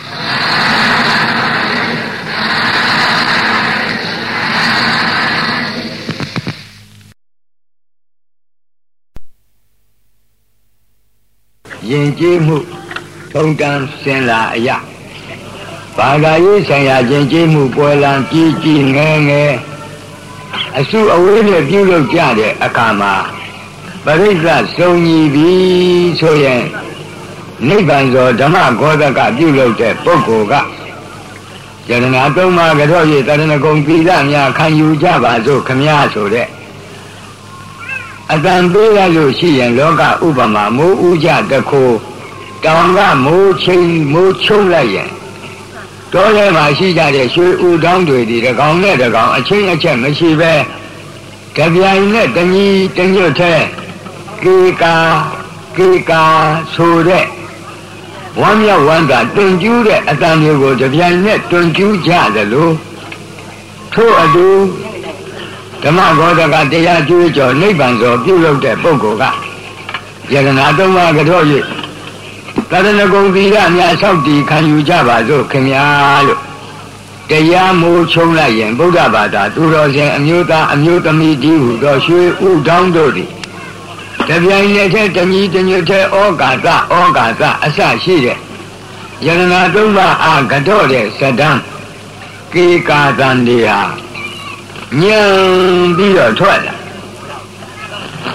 ယဉ်ကျေးမှုထုံတန်းစင်လာအရာဘာသာရေးဆိုင်ရာယဉ်ကျေးမှုပွဲလံကြီးကြီးငယ်ငယ်အစုအဝေးနဲ့ပြုလုပ်ကြတဲ့အခါမှာပရိစ္ဆစုံညီပြီဆိုရင်နိဗ္ဗာန်သောဓမ္မဂောဓကပြုလုပ်တဲ့ပုဂ္ဂိုလ်ကယရဏသုံးပါးကြော၍တရဏဂုံသီလများခံယူကြပါစို့ခမည်းဆိုတဲ့အတန်ပေးရလို့ရှိရင်လောကဥပမာမိုးဥကြတခိုးတောင်ကမိုးချင်းမိုးချုံလိုက်ရင်တောထဲမှာရှိကြတဲ့ရွှေဥတောင်းတွေဒီတကောင်နဲ့တကောင်အချင်းအချက်မရှိပဲကြပြိုင်နဲ့တညီတညွတ်ထဲကေကာကေကာဆိုတဲ့ဝမ်းမြောက်ဝမ်းသာတွင်ကျူးတဲ့အတန်မျိုးကိုကြပြိုင်နဲ့တွင်ကျူးကြသလိုထို့အတူဓမ္မဂောဓကတရားကျွေးကြော်နိဗ္ဗာန်သောပြုလုပ်တဲ့ပုဂ္ဂိုလ်ကယရဏသုံးပါးကြော၍တရဏဂုံသီလများဆောက်တည်ခံယူကြပါစို့ခင်ဗျာလို့တရားမိုးချုံလိုက်ရင်ဗုဒ္ဓဘာသာသူတော်စင်အမျိုးသားအမျိုးသမီးဒီဟုသောရွှေဥတောင်းတို့သည်တပြိုင်နက်တည်းတညီတညွတ်တည်းဩကာသဩကာသအစရှိတဲ့ယရဏသုံးပါးအားကြောတဲ့ဇဒံကေကာသံတွေဟာညံပြီးတော့ထွက်လာ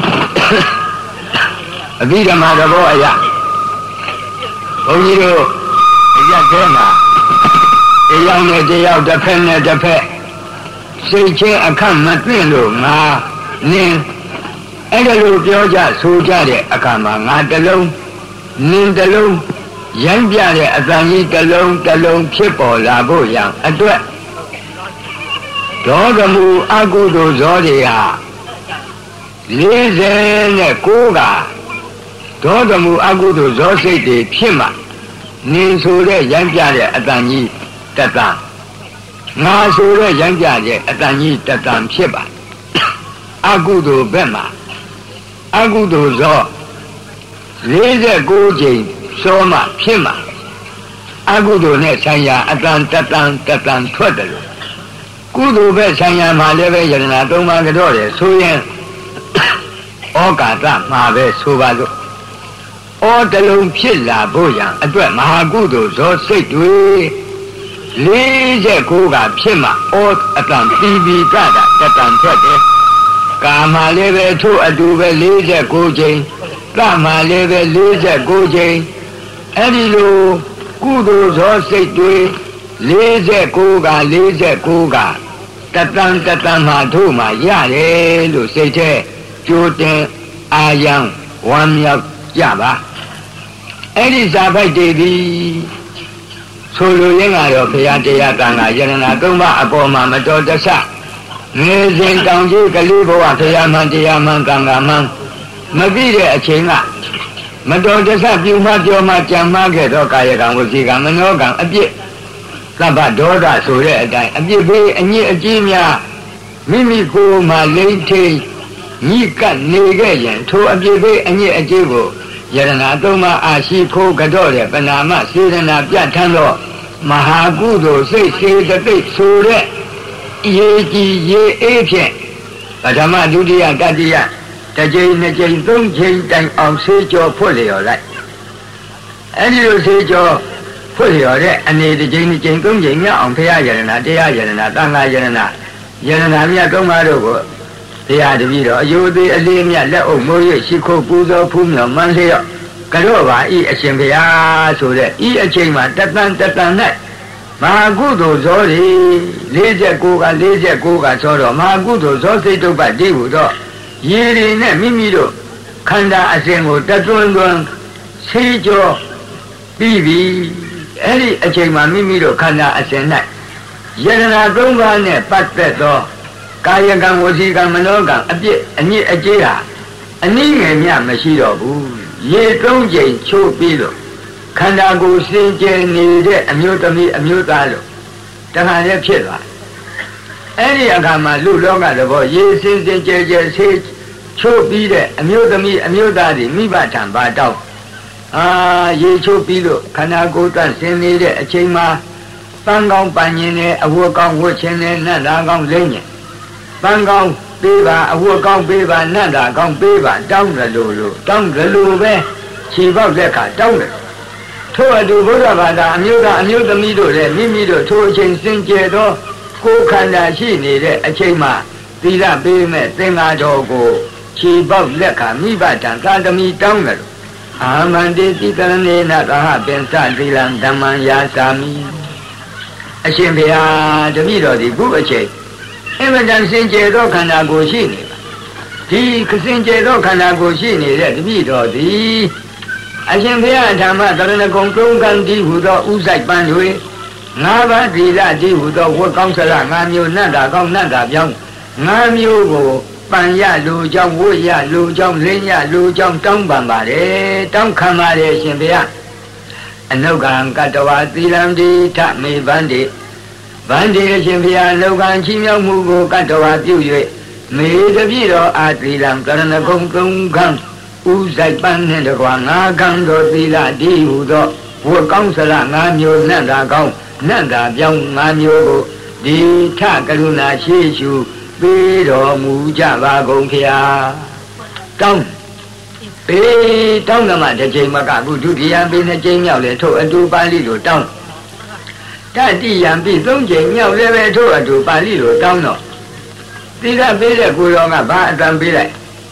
အဘိဓမ္မာသဘောအရဘုန်းကြီးတို့အရထဲမှာတရားနဲ့တရားတစ်ဖက်နဲ့တစ်ဖက်စိတ်ချင်းအခက်မသိလို့ငါနင်းအဲ့ဒါလိုပြောကြဆိုကြတဲ့အခါမှာငါတလုံးနင်းတလုံးရိုင်းပြတဲ့အတန်ကြီးတလုံးတလုံးဖြစ်ပေါ်လာဖို့ရန်အတွက်ဒေါသမှုအကုသိုလ်ဇောတွေဟာလေးဆယ်နဲ့ကိုးကဒေါသမှုအကုသိုလ်ဇောစိတ်တွေဖြစ်မှနင်းဆိုတဲ့ရိုင်းပြတဲ့အတန်ကြီးတတန်ငါဆိုတဲ့ရိုင်းပြတဲ့အတန်ကြီးတတန်ဖြစ်ပါအကုသိုလ်ဘက်မှာအကုသိုလ်ဇောလေးဆယ်ကိုးကြိမ်စောမှဖြစ်မှအကုသိုလ်နဲ့ဆိုင်ရာအတန်တတန်တတန်ထွက်တယ်လို့ကုသိုလ်ပဲဆိုင်ရာမှာလည်းပဲယတနာသုံးပါးကြောတယ်ဆိုရင်ဩကာသမှာပဲဆိုပါလို့ဩတလုံးဖြစ်လာဖို့ရန်အတွက်မဟာကုသိုလ်ဇောစိတ်တွေလေးဆယ်ကိုးကဖြစ်မှဩအတန်တီဘီကတာတတန်ထွက်တယ်ကာမလည်းပဲထို့အတူပဲလေးဆယ်ကိုးချိန်ကမလည်းပဲလေးဆယ်ကိုးချိန်အဲ့ဒီလိုကုသိုလ်ဇောစိတ်တွေလေးဆယ်ကိုးကလေးဆယ်ကိုးကတတန်တတန်မှတို့မှရတယ်လို့စိတ်ထဲကြိုးတင်အာယံဝမ်းမြောက်ကြပါအဲ့ဒီစာပိုက်တွေဒီဆိုလိုရင်းကတော့ဘုရားတရားကံကယရဏသုံးပါးအပေါ်မှာမတော်တဆငယ်စဉ်တောင်ကြီးကလေးဘဝဘုရားမှန်တရားမှန်ကံကမှန်မပြီးတဲ့အချိန်ကမတော်တဆပြုမှပြောမှကြံမှခဲ့တော့ကာယကံဝစီကံမနောကံအပြစ်သဗ္ဗဒေါသဆိုတဲ့အတိုင်းအပြစ်ပေးအညစ်အကြေးများမိမိကိုယ်မှလိမ့်ထိန်ညှိကပ်နေခဲ့ရင်ထိုအပြစ်ပေးအညစ်အကြေးကိုယရဏသုံးပါးအာရှိခိုးကြော့တဲ့ပဏာမစေတနာပြဋ္ဌာန်းသောမဟာကုသိုလ်စိတ်စေတသိက်ဆိုတဲ့ရေကြီးရေအေးဖြင့်ပထမဒုတိယတတိယတစ်ကြိမ်နှစ်ကြိမ်သုံးကြိမ်တိုင်အောင်ဆေးကြောဖွတ်လျော်လိုက်အဲဒီလိုဆေးကြောဖွတ်လျော်တဲ့အနေတစ်ကြိမ်နှစ်ကြိမ်သုံးကြိမ်မြောက်အောင်ဘုရားယရဏတရားယရဏသံဃာယရဏယရဏမြတ်သုံးပါးတို့ကိုတရားတပည့်တော်အယုသေးအလေးမြတ်လက်အုပ်မိုးရရှိခိုးပူဇော်ဖူးမြော်မှန်းလျော့ကြော့ပါဤအရှင်ဘုရားဆိုတဲ့ဤအချိန်မှာတတန်တတန်၌မဟာကုသိုလ်ဇောတွေလေးဆယ်ကိုးကလေးဆယ်ကိုးကဆိုတော့မဟာကုသိုလ်ဇောစိတ်တုပ္ပတိဟုတော့ရေတွေနဲ့မိမိတို့ခန္ဓာအစဉ်ကိုတသွန်းသွန်းဆေးကြောပြီးပြီအဲ့ဒီအချိန်မှာမိမိတို့ခန္ဓာအစဉ်၌ယတနာသုံးပါးနဲ့ပတ်သက်သောကာယကံဝစီကံမနောကံအပြစ်အညစ်အကြေးဟာအနည်းငယ်မျှမရှိတော့ဘူးရေသုံးကြိမ်ချိုးပြီးလို့ခန္ဓာကိုယ်စင်ကြယ်နေတဲ့အမျိုးသမီးအမျိုးသားလို့တခါတည်းဖြစ်သွားအဲ့ဒီအခါမှာလူလောကသဘောရေစင်စင်ကြယ်ကြယ်ဆေးချိုးပြီးတဲ့အမျိုးသမီးအမျိုးသားတွေမိဘထံပါတော့အာရေချိုးပြီးလို့ခန္ဓာကိုယ်တဆင်နေတဲ့အချိန်မှာပန်းကောင်းပန်းရင်နဲ့အဝတ်ကောင်းဝတ်ခြင်းနဲ့နတ်သားကောင်းလိမ့်ညင်ပန်းကောင်းပေးပါအဝတ်ကောင်းပေးပါနတ်သားကောင်းပေးပါတောင်းတယ်လို့လို့တောင်းတယ်လို့ပဲခြေပေါက်လက်ခါတောင်းတယ်ထို့အတူဘုရားဘာသာအမျိုးသားအမျိုးသမီးတို့လည်းမိမိတို့ထိုအချိန်စင်ကြယ်သောကိုယ်ခန္ဓာရှိနေတဲ့အချိန်မှာသီလပေးမဲ့သင်္ဃာတော်ကိုခြေပေါက်လက်ခါမိဘတံသာသမီတောင်းတယ်လို့အာမန္တိတိတရဏေနသဟပင်စသီလံဓမ္မံယာစာမိအရှင်ဘုရားတပည့်တော်ဒီခုအချိန်အမှန်တန်စင်ကြယ်သောခန္ဓာကိုယ်ရှိနေပါဒီစင်ကြယ်သောခန္ဓာကိုယ်ရှိနေတဲ့တပည့်တော်ဒီအရှင်ဘုရားဓမ္မတရဏဂုံသုံးကံဒီဟူသောဥဆိုင်ပန်းတွေငါးပါးသီလဒီဟူသောဝတ်ကောင်းစရငါးမျိုးနတ်တာကောင်းနတ်တာပြောင်းငါးမျိုးကိုပန်ရလူကြောင့်ဝတ်ရလူကြောင့်လင်းရလူကြောင့်တောင်းပန်ပါတယ်တောင်းခံပါတယ်ရှင်ဘုရားအနုကံကတ္တဝသီလံတိထမေဗန္တိဗန္တိအရှင်ဘုရားအနုကံချီးမြှောက်မှုကိုကတ္တဝပြု၍မေတပြည့်တော်အာသီလံကရဏဂုံသုံးကံဥဆိုင်ပန်းနှင့်တကွာငါးကံတော်သီလဒီဟုသောဝတ်ကောင်းစရငါးမျိုးနတ်တာကောင်းနတ်တာပြောင်းငါးမျိုးကိုဒီထကရုဏာရှိရှုပေးတော်မူကြပါကုန်ဖျားတောင်းပေးတောင်းကမှတစ်ချိန်မကခုဒုတိယပေးနှစ်ချိန်မြောက်လေထို့အတူပါဠိလိုတောင်းတတိယံပြီးသုံးချိန်မြောက်လည်းပဲထို့အတူပါဠိလိုတောင်းတော့သီလပေးတဲ့ကိုယ်တော်ကဘာအတန်ပေးလိုက်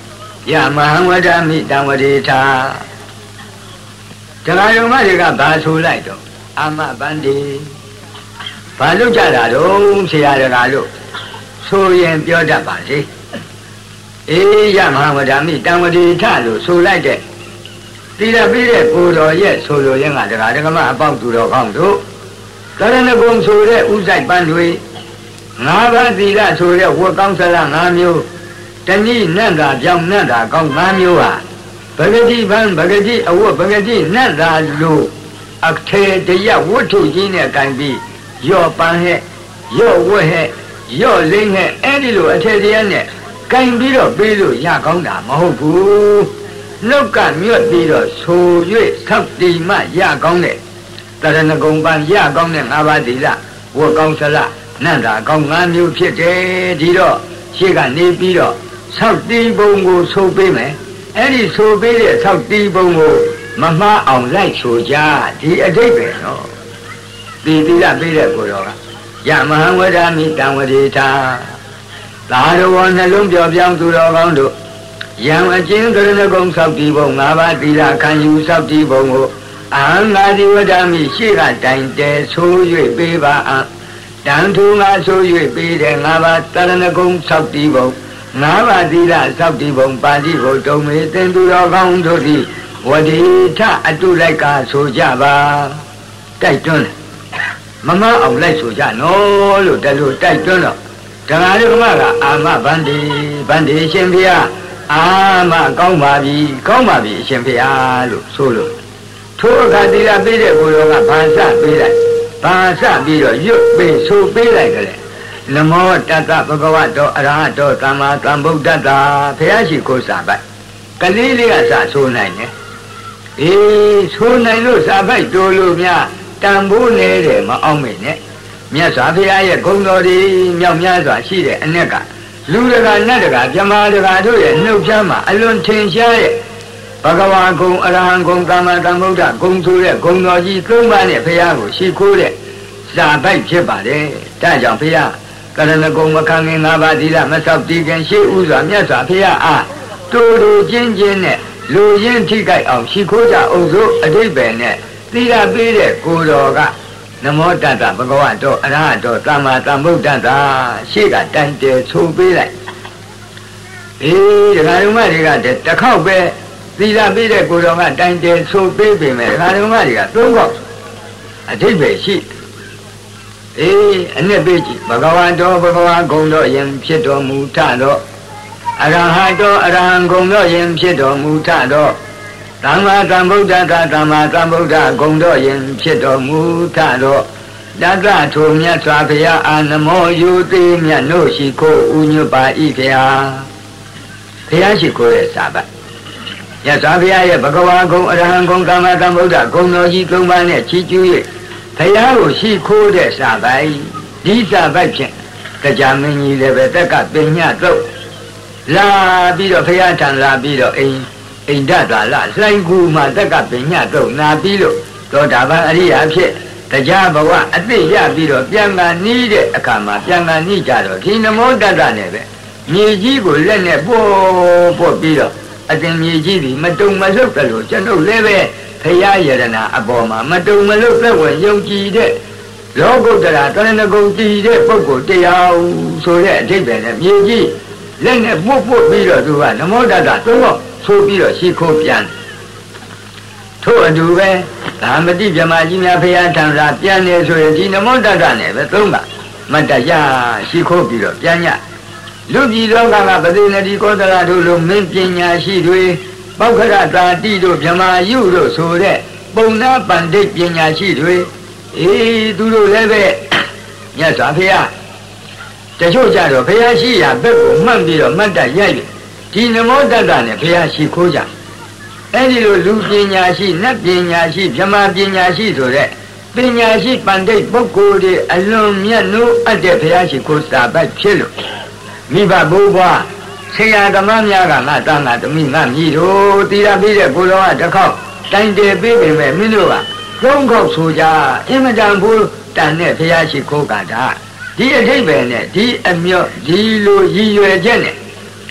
ယမဟံဝဒမိတံဝတိထာတရားယုံမတွေကဘာဆိုလိုက်တော့အာမဗန္တိဘာလို့ကြတာတော့ဆရာတရားလို့ဆိုရင်ပြောတတ်ပါစေအေးယမဟံဝဒမိတံဝတိထလို့ဆိုလိုက်တဲ့တိရပြီးတဲ့ကိုတော်ရဲ့ဆိုလိုရင်းကတရားဓမ္မအပေါင်းသူတော်ကောင်းတို့ကရဏဂုံဆိုတဲ့ဥဆိုင်ပန်းတွေငါးပါးသီလဆိုတဲ့ဝတ်ကောင်းစလားငါးမျိုးတဏိနတ်သာပြောင်းနတ်သာကောင်းငါးမျိုးဟာဗဂတိပန်းဗဂတိအဝတ်ဗဂတိနတ်သာလို့အထေတရဝတ္ထုကြီးနဲ့ကံပြီးရော့ပန်းဟဲ့ရော့ဝတ်ဟဲ့ရော့လိမ့်ဟဲ့အဲ့ဒီလိုအထေတရနဲ့ကံပြီးတော့ပေးလို့ရကောင်းတာမဟုတ်ဘူးနှုတ်ကမြွတ်ပြီးတော့ဆို၍ဆောက်တည်မှရကောင်းတဲ့တရဏဂုံပန်းရကောင်းတဲ့ငါးပါးသီလဝတ်ကောင်းစလားနတ်သာကောင်းငါးမျိုးဖြစ်တယ်ဒီတော့ရှေ့ကနေပြီးတော့ဆောက်တည်ပုံကိုဆိုပေးမယ်အဲ့ဒီဆိုပေးတဲ့ဆောက်တည်ပုံကိုမမှားအောင်လိုက်ဆိုကြဒီအဓိပ္ပာယ်နော်ဒီသီလပေးတဲ့ကိုတော်ကယမဟံဝဒမိတံဝတိထာသာတော်နှလုံးပြောပြောင်းသူတော်ကောင်းတို့ယံအကျဉ်းကရဏဂုံဆောက်တည်ပုံ၅ပါးသီလခံယူဆောက်တည်ပုံကိုအဟံငါဒီဝဒမိရှေ့ကတိုင်တဲဆို၍ပေးပါအံတန်ထူငါဆို၍ပေးတဲ့ငါးပါးတရဏဂုံဆောက်တည်ပုံငါးပါးသီလဆောက်တည်ပုံပါဠိကိုတုံမေသင်သူတော်ကောင်းတို့သည်ဝတိထအတုလိုက်ကဆိုကြပါတိုက်တွန်းမမအောင်လိုက်ဆိုကြနော်လို့တလူတိုက်တွန်းတော့တရားဓမ္မကအာမဗန္တိဗန္တိရှင်ဖေဟာအာမကောင်းပါပြီကောင်းပါပြီအရှင်ဖေဟာလို့ဆိုလို့ထိုအခါသီလပေးတဲ့ကိုယ်တော်ကဘာစပေးလိုက်ဘာစပြီးတော့ရွတ်ပေးဆိုပေးလိုက်ကြလေနမောတတ္တဘဂဝတောအရဟတောသမ္မာသမ္ဗုဒ္ဓတ္တဘုရားရှိခိုးစာပိုက်ကလေးလေးကစဆိုနိုင်တယ်အေးဆိုနိုင်လို့စာပိုက်တိုးလို့များတန်ဖိုးနေတဲ့မအောင်မေနဲ့မြတ်စွာဘုရားရဲ့ဂုဏ်တော်တွေမြောက်များစွာရှိတဲ့အ낵ကလူတကာနတ်တကာမြမာတကာတို့ရဲ့နှုတ်ဖြားမှာအလွန်ထင်ရှားတဲ့ဘဂဝါဂုံအရဟံဂုံသမ္မာသမ္ဗုဒ္ဓဂုံဆိုတဲ့ဂုံတော်ကြီးသုံးပါးနဲ့ဘုရားကိုရှိခိုးတဲ့စာပိုက်ဖြစ်ပါတယ်ဒါကြောင့်ဘုရားကရဏဂုံမခံခင်၅ပါးသီလမဆောက်တည်ခင်ရှိဥစွာမြတ်စွာဘုရားအားတူတူချင်းချင်းနဲ့လူရင်းထိကြိုက်အောင်ရှိခိုးကြအောင်စို့အဓိပ္ပာယ်နဲ့သီလပေးတဲ့ကိုယ်တော်ကနမောတတ္တဘဂဝတောအရဟတောသမ္မာသမ္ဗုဒ္ဓတ္တရှေ့ကတိုင်တယ်ဆိုပေးလိုက်အေးဒကာဓမ္မတွေကတစ်ခေါက်ပဲသီလပေးတဲ့ကိုယ်တော်ကတိုင်တယ်ဆိုပေးပေမဲ့ဒကာဓမ္မတွေကသုံးခေါက်အဓိပ္ပာယ်ရှိအေးအနှစ်ပေးကြည့်ဘဂဝတောဘဂဝါဂုံတော်ယင်ဖြစ်တော်မူထတော့အရဟတောအရဟံဂုံတော်ယင်ဖြစ်တော်မူထတော့သမ္မာသမ္ဗုဒ္ဓတသမ္မာသမ္ဗုဒ္ဓဂုံတော်ယင်ဖြစ်တော်မူထတော့တတ္တထိုမြတ်စွာဘုရားအာနမောယုတိမြတ်တို့ရှိခိုးဥညွတ်ပါဤဖေဟာဘုရားရှိခိုးရဲ့စာပတ်မြတ်စွာဘုရားရဲ့ဘဂဝါဂုံအရဟံဂုံသမ္မာသမ္ဗုဒ္ဓဂုံတော်ကြီးသုံးပါးနဲ့ချီးကျူး၍ဘုရားကိုရှိခိုးတဲ့စာပိုက်ဒီစာပိုက်ဖြင့်တရားမင်းကြီးလည်းပဲတက်ကပညာတော့လာပြီးတော့ဘုရားထံလာပြီးတော့အိမ်အိန္ဒသာလလှိုင်းကူမှာတက်ကပညာတော့နာပြီးလို့သောတာပန်အရိယာဖြစ်တရားဘဝအသိရပြီးတော့ပြန်ကနီးတဲ့အခါမှာပြန်ကနီးကြတော့ဒီနမောတတ္တနဲ့ပဲမြေကြီးကိုလက်နဲ့ပို့ပို့ပြီးတော့အတင်မြေကြီးဒီမတုံမလှုပ်တယ်လို့ကျွန်ုပ်လည်းပဲဘုရားယရနာအပေါ်မှာမတုံမလှုပ်သက်ဝင်ယုံကြည်တဲ့လောကုတ္တရာတရဏဂုံတည်တဲ့ပုဂ္ဂိုလ်တရားဆိုတဲ့အဓိပ္ပာယ်နဲ့မြေကြီးလက်နဲ့ပို့ပို့ပြီးတော့သူကနမောတတ္တသုံးတော့ဆိုပြီးတော့ရှိခိုးပြန်ထို့အတူပဲသာမတိဗြဟ္မာကြီးများဘုရားထံသာပြန်နေဆိုရင်ဒီနမောတတ္တနဲ့ပဲသုံးပါမတ္တရရှိခိုးပြီးတော့ပြန်ညလူပြည်လောကကပတိနတိကောသလတို့လိုမင်းပညာရှိတွေပောက္ခရတာတိတို့ဗြဟ္မာယုတို့ဆိုတဲ့ပုံနာပန္တိတ်ပညာရှိတွေအေးသူတို့လည်းပဲမြတ်စွာဘုရားတချို့ကြတော့ဘုရားရှိရာဘက်ကိုမှတ်ပြီးတော့မတ္တရရဒီနမောတတ္တနဲ့ဘုရားရှိခိုးကြအဲ့ဒီလိုလူပညာရှိနတ်ပညာရှိဗြဟ္မာပညာရှိဆိုတဲ့ပညာရှိပန္တိတ်ပုဂ္ဂိုလ်တွေအလွန်မြတ်နိုးအပ်တဲ့ဘုရားရှိခိုးစာပိုက်ဖြစ်လို့မိဘဘိုးဘွားဆရာသမားများကငါတန်းငါသမီးငါမြည်တို့တည်ရပြီးတဲ့ကိုယ်တော်ကတစ်ခေါက်တိုင်တယ်ပေးပေမဲ့မင်းတို့ကသုံးခေါက်ဆိုကြအင်မတန်ဘိုးတန်တဲ့ဘုရားရှိခိုးကတာဒီအထိပ္ပယ်နဲ့ဒီအမြော့ဒီလိုရည်ရွယ်ချက်နဲ့မ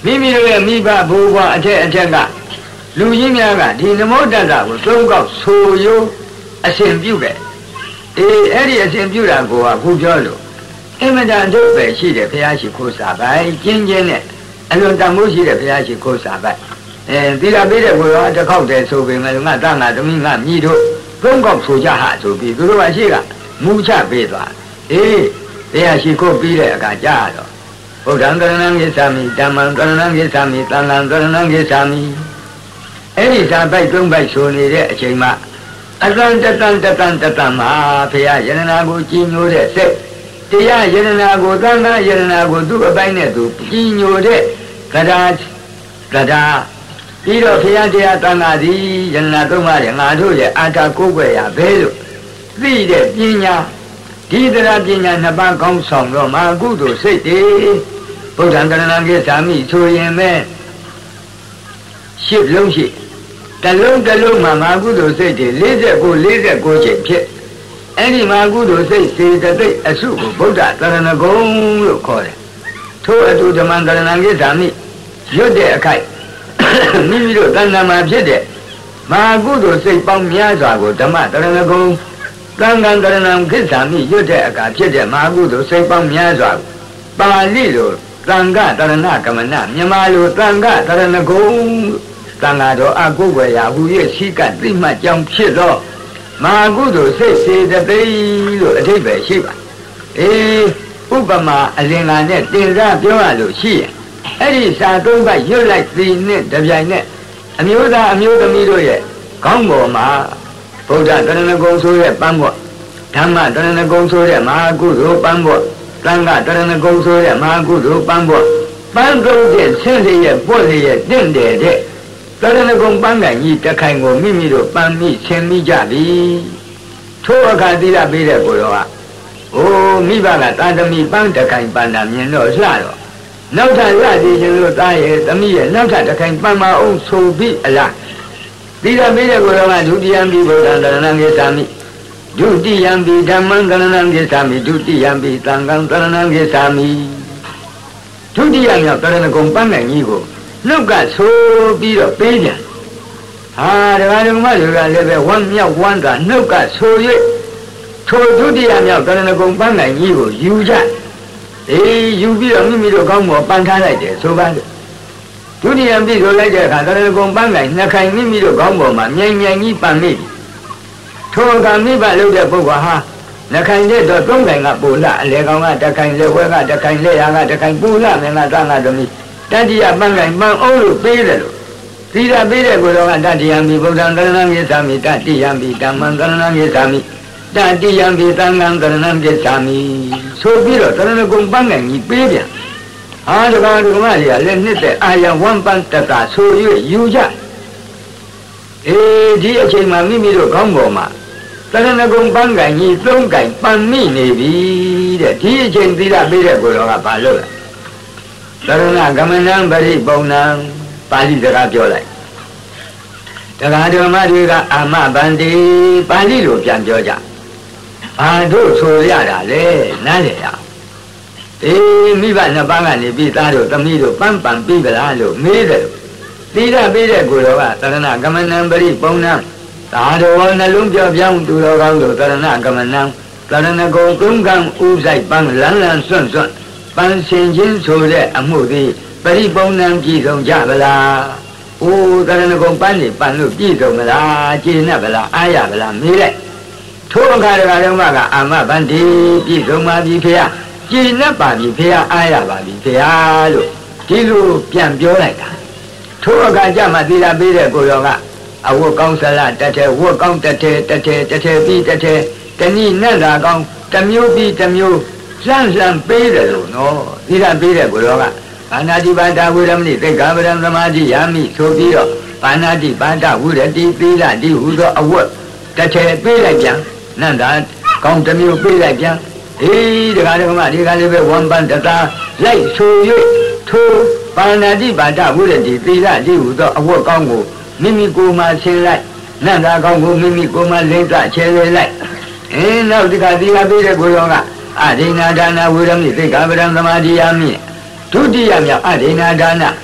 မိမိတို့ရဲ့မိဘဘိုးဘွားအထက်အထက်ကလူကြီးများကဒီနမောတတ္တကိုသုံးခေါက်ဆိုရိုးအစဉ်ပြုခဲ့အေးအဲ့ဒီအစဉ်ပြုတာကိုကခုပြောလို့အမှန်တန်တို့ပဲရှိတယ်ဘုရားရှိခိုးစားပိုင်ကျင်းကျင်းနဲ့အလွန်တန်မိုးရှိတယ်ဘုရားရှိခိုးစားပိုင်အဲသီလပေးတဲ့ကိုရောတစ်ခေါက်တည်းဆိုပေမဲ့ငါတန်ငါသမီးငါမြည်တို့သုံးခေါက်ဆိုကြဟာဆိုပြီးသူတို့ကရှိကမူချပေးသွားအေးဘုရားရှိခိုးပြီးတဲ့အခါကြာတော့ဗုဒ္ဓံတရဏံဂိသာမိဓမ္မံတရဏံဂိသာမိသံဃံတရဏံဂိသာမိအဲ့ဒီစာပိုက်သုံးပိုက်ဆိုနေတဲ့အချိန်မှာအတန်တတန်တတန်တတန်မှာဘုရားယရနာကိုကြည်ညိုတဲ့စိတ်တရားယရနာကိုသံဃာယရနာကိုသူ့အပိုင်းနဲ့သူကြည်ညိုတဲ့ကရာကရာပြီးတော့ဘုရားတရားသံဃာသည်ယရနာသုံးပါးရဲ့ငါတို့ရဲ့အာထာကိုးကွယ်ရဘဲလို့သိတဲ့ပညာဒီတရားပညာနှစ်ပါးကောင်းဆောင်တော့မှာကုသိုလ်စိတ်တွေဗုဒ္ဓံတရဏံဂိသာမိဆိုရင်ပဲရှစ်လုံးရှိတလုံးတလုံးမှာမာကုသိုလ်စိတ်တွေ၄၉ ၄၉ချိန်ဖြစ်အဲ့ဒီမာကုသိုလ်စိတ်စေတသိက်အစုကိုဗုဒ္ဓတရဏဂုံလို့ခေါ်တယ်ထို့အတူဓမ္မတရဏံဂိသာမိရွတ်တဲ့အခိုက်မိမိတို့တဏ္ဍာမှာဖြစ်တဲ့မာကုသိုလ်စိတ်ပေါင်းများစွာကိုဓမ္မတရဏဂုံသံဃံတရဏံဂိသာမိရွတ်တဲ့အခါဖြစ်တဲ့မာကုသိုလ်စိတ်ပေါင်းများစွာပါဠိလိုသံဃတရဏကမနမြန်မာလိုသံဃတရဏဂုံသံဃာတော်အကုတ်ွယ်ရာဟူ၍ရှိကသိမှတ်ကြောင်းဖြစ်သောမာကုသိုလ်စိတ်စေတသိက်လို့အဓိပ္ပာယ်ရှိပါအေးဥပမာအလင်္ကာနဲ့တင်စားပြောရလို့ရှိရင်အဲ့ဒီစာသုံးပတ်ရွတ်လိုက်သည်နဲ့တပြိုင်နက်အမျိုးသားအမျိုးသမီးတို့ရဲ့ခေါင်းပေါ်မှာဗုဒ္ဓတရဏဂုံဆိုရဲ့ပန်းပေါ်ဓမ္မတရဏဂုံဆိုရဲ့မဟာကုသိုလ်ပန်းပေါ်သံဃတရဏဂုံဆိုရဲ့မဟာကုသိုလ်ပန်းပေါ်ပန်းသုံးတဲ့ဆင်းရဲ့ပွက်ရဲ့တင့်တယ်တဲ့တရဏဂုံပန်းကံကြီးတခိုင်ကိုမိမိတို့ပန်းမိဆင်မိကြပြီထိုအခါသီလပေးတဲ့ကိုရောကအိုးမိဘကတာသမီပန်းတခိုင်ပန်းတာမြင်တော့လှတော့နောက်ထပ်ရသည်ချင်းလို့သားရဲ့သမီးရဲ့နောက်ထပ်တခိုင်ပန်းမအောင်ဆိုပြီးအလားသီလပေးတဲ့ကိုရောကဒုတိယံပိဗုဒ္ဓံတရဏံဂိသာမိဒုတိယံပိဓမ္မံတရဏံဂိသာမိဒုတိယံပိသံဃံတရဏံဂိသာမိဒုတိယမြောက်တရဏဂုံပန်းကံကြီးကိုနှုတ်ကဆိုပြီးတော့ပေးပြန်ဟာဒကာဒကမတွေကလည်းပဲဝမ်းမြောက်ဝမ်းသာနှုတ်ကဆို၍ထိုဒုတိယမြောက်တရဏဂုံပန်းနိုင်ကြီးကိုယူကြအေးယူပြီးတော့မိမိတို့ကောင်းပေါ်ပန်းထားလိုက်တယ်ဆိုပါလို့ဒုတိယပြည့်ဆိုလိုက်တဲ့အခါတရဏဂုံပန်းနိုင်နှစ်ခိုင်မိမိတို့ကောင်းပေါ်မှာမြိုင်မြိုင်ကြီးပန်းမိပြီထိုအခါမိဘလုပ်တဲ့ပုဂ္ဂိုလ်ဟာနှခိုင်တဲ့တော့သုံးခိုင်ကပူလာအလေကောင်ကတခိုင်လက်ဝဲကတခိုင်လက်ရာကတခိုင်ပူလာမင်းကသံဃာသမီးတတိယပန်းကင်ပန်းအောင်လို့ပေးတယ်လို့သီလပေးတဲ့ကိုယ်တော်ကတတိယံမိဗုဒ္ဓံတရဏံဂိသာမိတတိယံမိဓမ္မံတရဏံဂိသာမိတတိယံမိသံဃံတရဏံဂိသာမိဆိုပြီးတော့တရဏဂုံပန်းကင်ကြီးပေးပြန်ဟာဒကာဒကမကြီးကလည်းနှစ်တဲ့အာယဝမ်ပန်းတတဆို၍ယူကြအေးဒီအချိန်မှာမိမိတို့ခေါင်းပေါ်မှာတရဏဂုံပန်းကင်ကြီးသုံးကင်ပန်းမိနေပြီတဲ့ဒီအချိန်သီလပေးတဲ့ကိုယ်တော်ကဘာလုပ်လဲတရဏဂမနံပရိပုံနံပါဠိစကားပြောလိုက်တရားဓမ္မတွေကအာမဗန္တိပါဠိလိုပြန်ပြောကြဘာတို့ဆိုရတာလဲနားလေရအေးမိဘနှစ်ပါးကနေပြီးသားတို့သမီးတို့ပန်းပန်ပြီးကြလားလို့မေးတယ်သီလပေးတဲ့ကိုယ်တော်ကတရဏဂမနံပရိပုံနံသာတော်နှလုံးပြောပြောင်းသူတော်ကောင်းတို့တရဏဂမနံတရဏဂုံသုံးကံဥဆိုင်ပန်းလန်းလန်းစွန့်စွန့်ပန်းစင်ချင်းဆိုတဲ့အမှုသည်ပရိပုံနံကြည်ဆုံးကြဗလား။အိုးတရဏဂုံပန်းနေပန်းလို့ကြည်ဆုံးမလား။ကြည်နဲ့ဗလားအားရဗလားမေးလိုက်။ထိုအခါတခါတော့မှကအာမဗန္တိကြည်ဆုံးပါပြီဖေရ။ကြည်နဲ့ပါပြီဖေရအားရပါပြီဖေရလို့ဒီလိုပြန်ပြောလိုက်တာ။ထိုအခါကျမှသီလပေးတဲ့ကိုရောကအဝတ်ကောင်းစလားတထဲဝတ်ကောင်းတထဲတထဲတထဲပြီးတထဲတနည်းနဲ့သာကောင်းတမျိုးပြီးတမျိုးလှမ်းလှမ်းပေးတယ်လို့နော်သီလပေးတဲ့ကိုရောကဘာနာတိပါဒဝိရမဏိသိက္ခာပဒံသမာဓိယာမိဆိုပြီးတော့ဘာနာတိပါဒဝိရတိသီလတိဟူသောအဝတ်တစ်ထည်ပေးလိုက်ပြန်နန္တာကောင်းတစ်မျိုးပေးလိုက်ပြန်အေးဒကာဒကမဒီကလေးပဲဝမ်ပန်တသာလိုက်ဆို၍ထိုဘာနာတိပါဒဝိရတိသီလတိဟူသောအဝတ်ကောင်းကိုမိမိကိုယ်မှဆင်းလိုက်နန္တာကောင်းကိုမိမိကိုယ်မှလိမ့်သချဲလိုက်အင်းနောက်ဒီကသီလပေးတဲ့ကိုရောကအဒိနာဒါနဝိရမဏိသိက္ခာပဒံသမာဓိယာမိဒုတိယမြောက်အဒိနာဒါန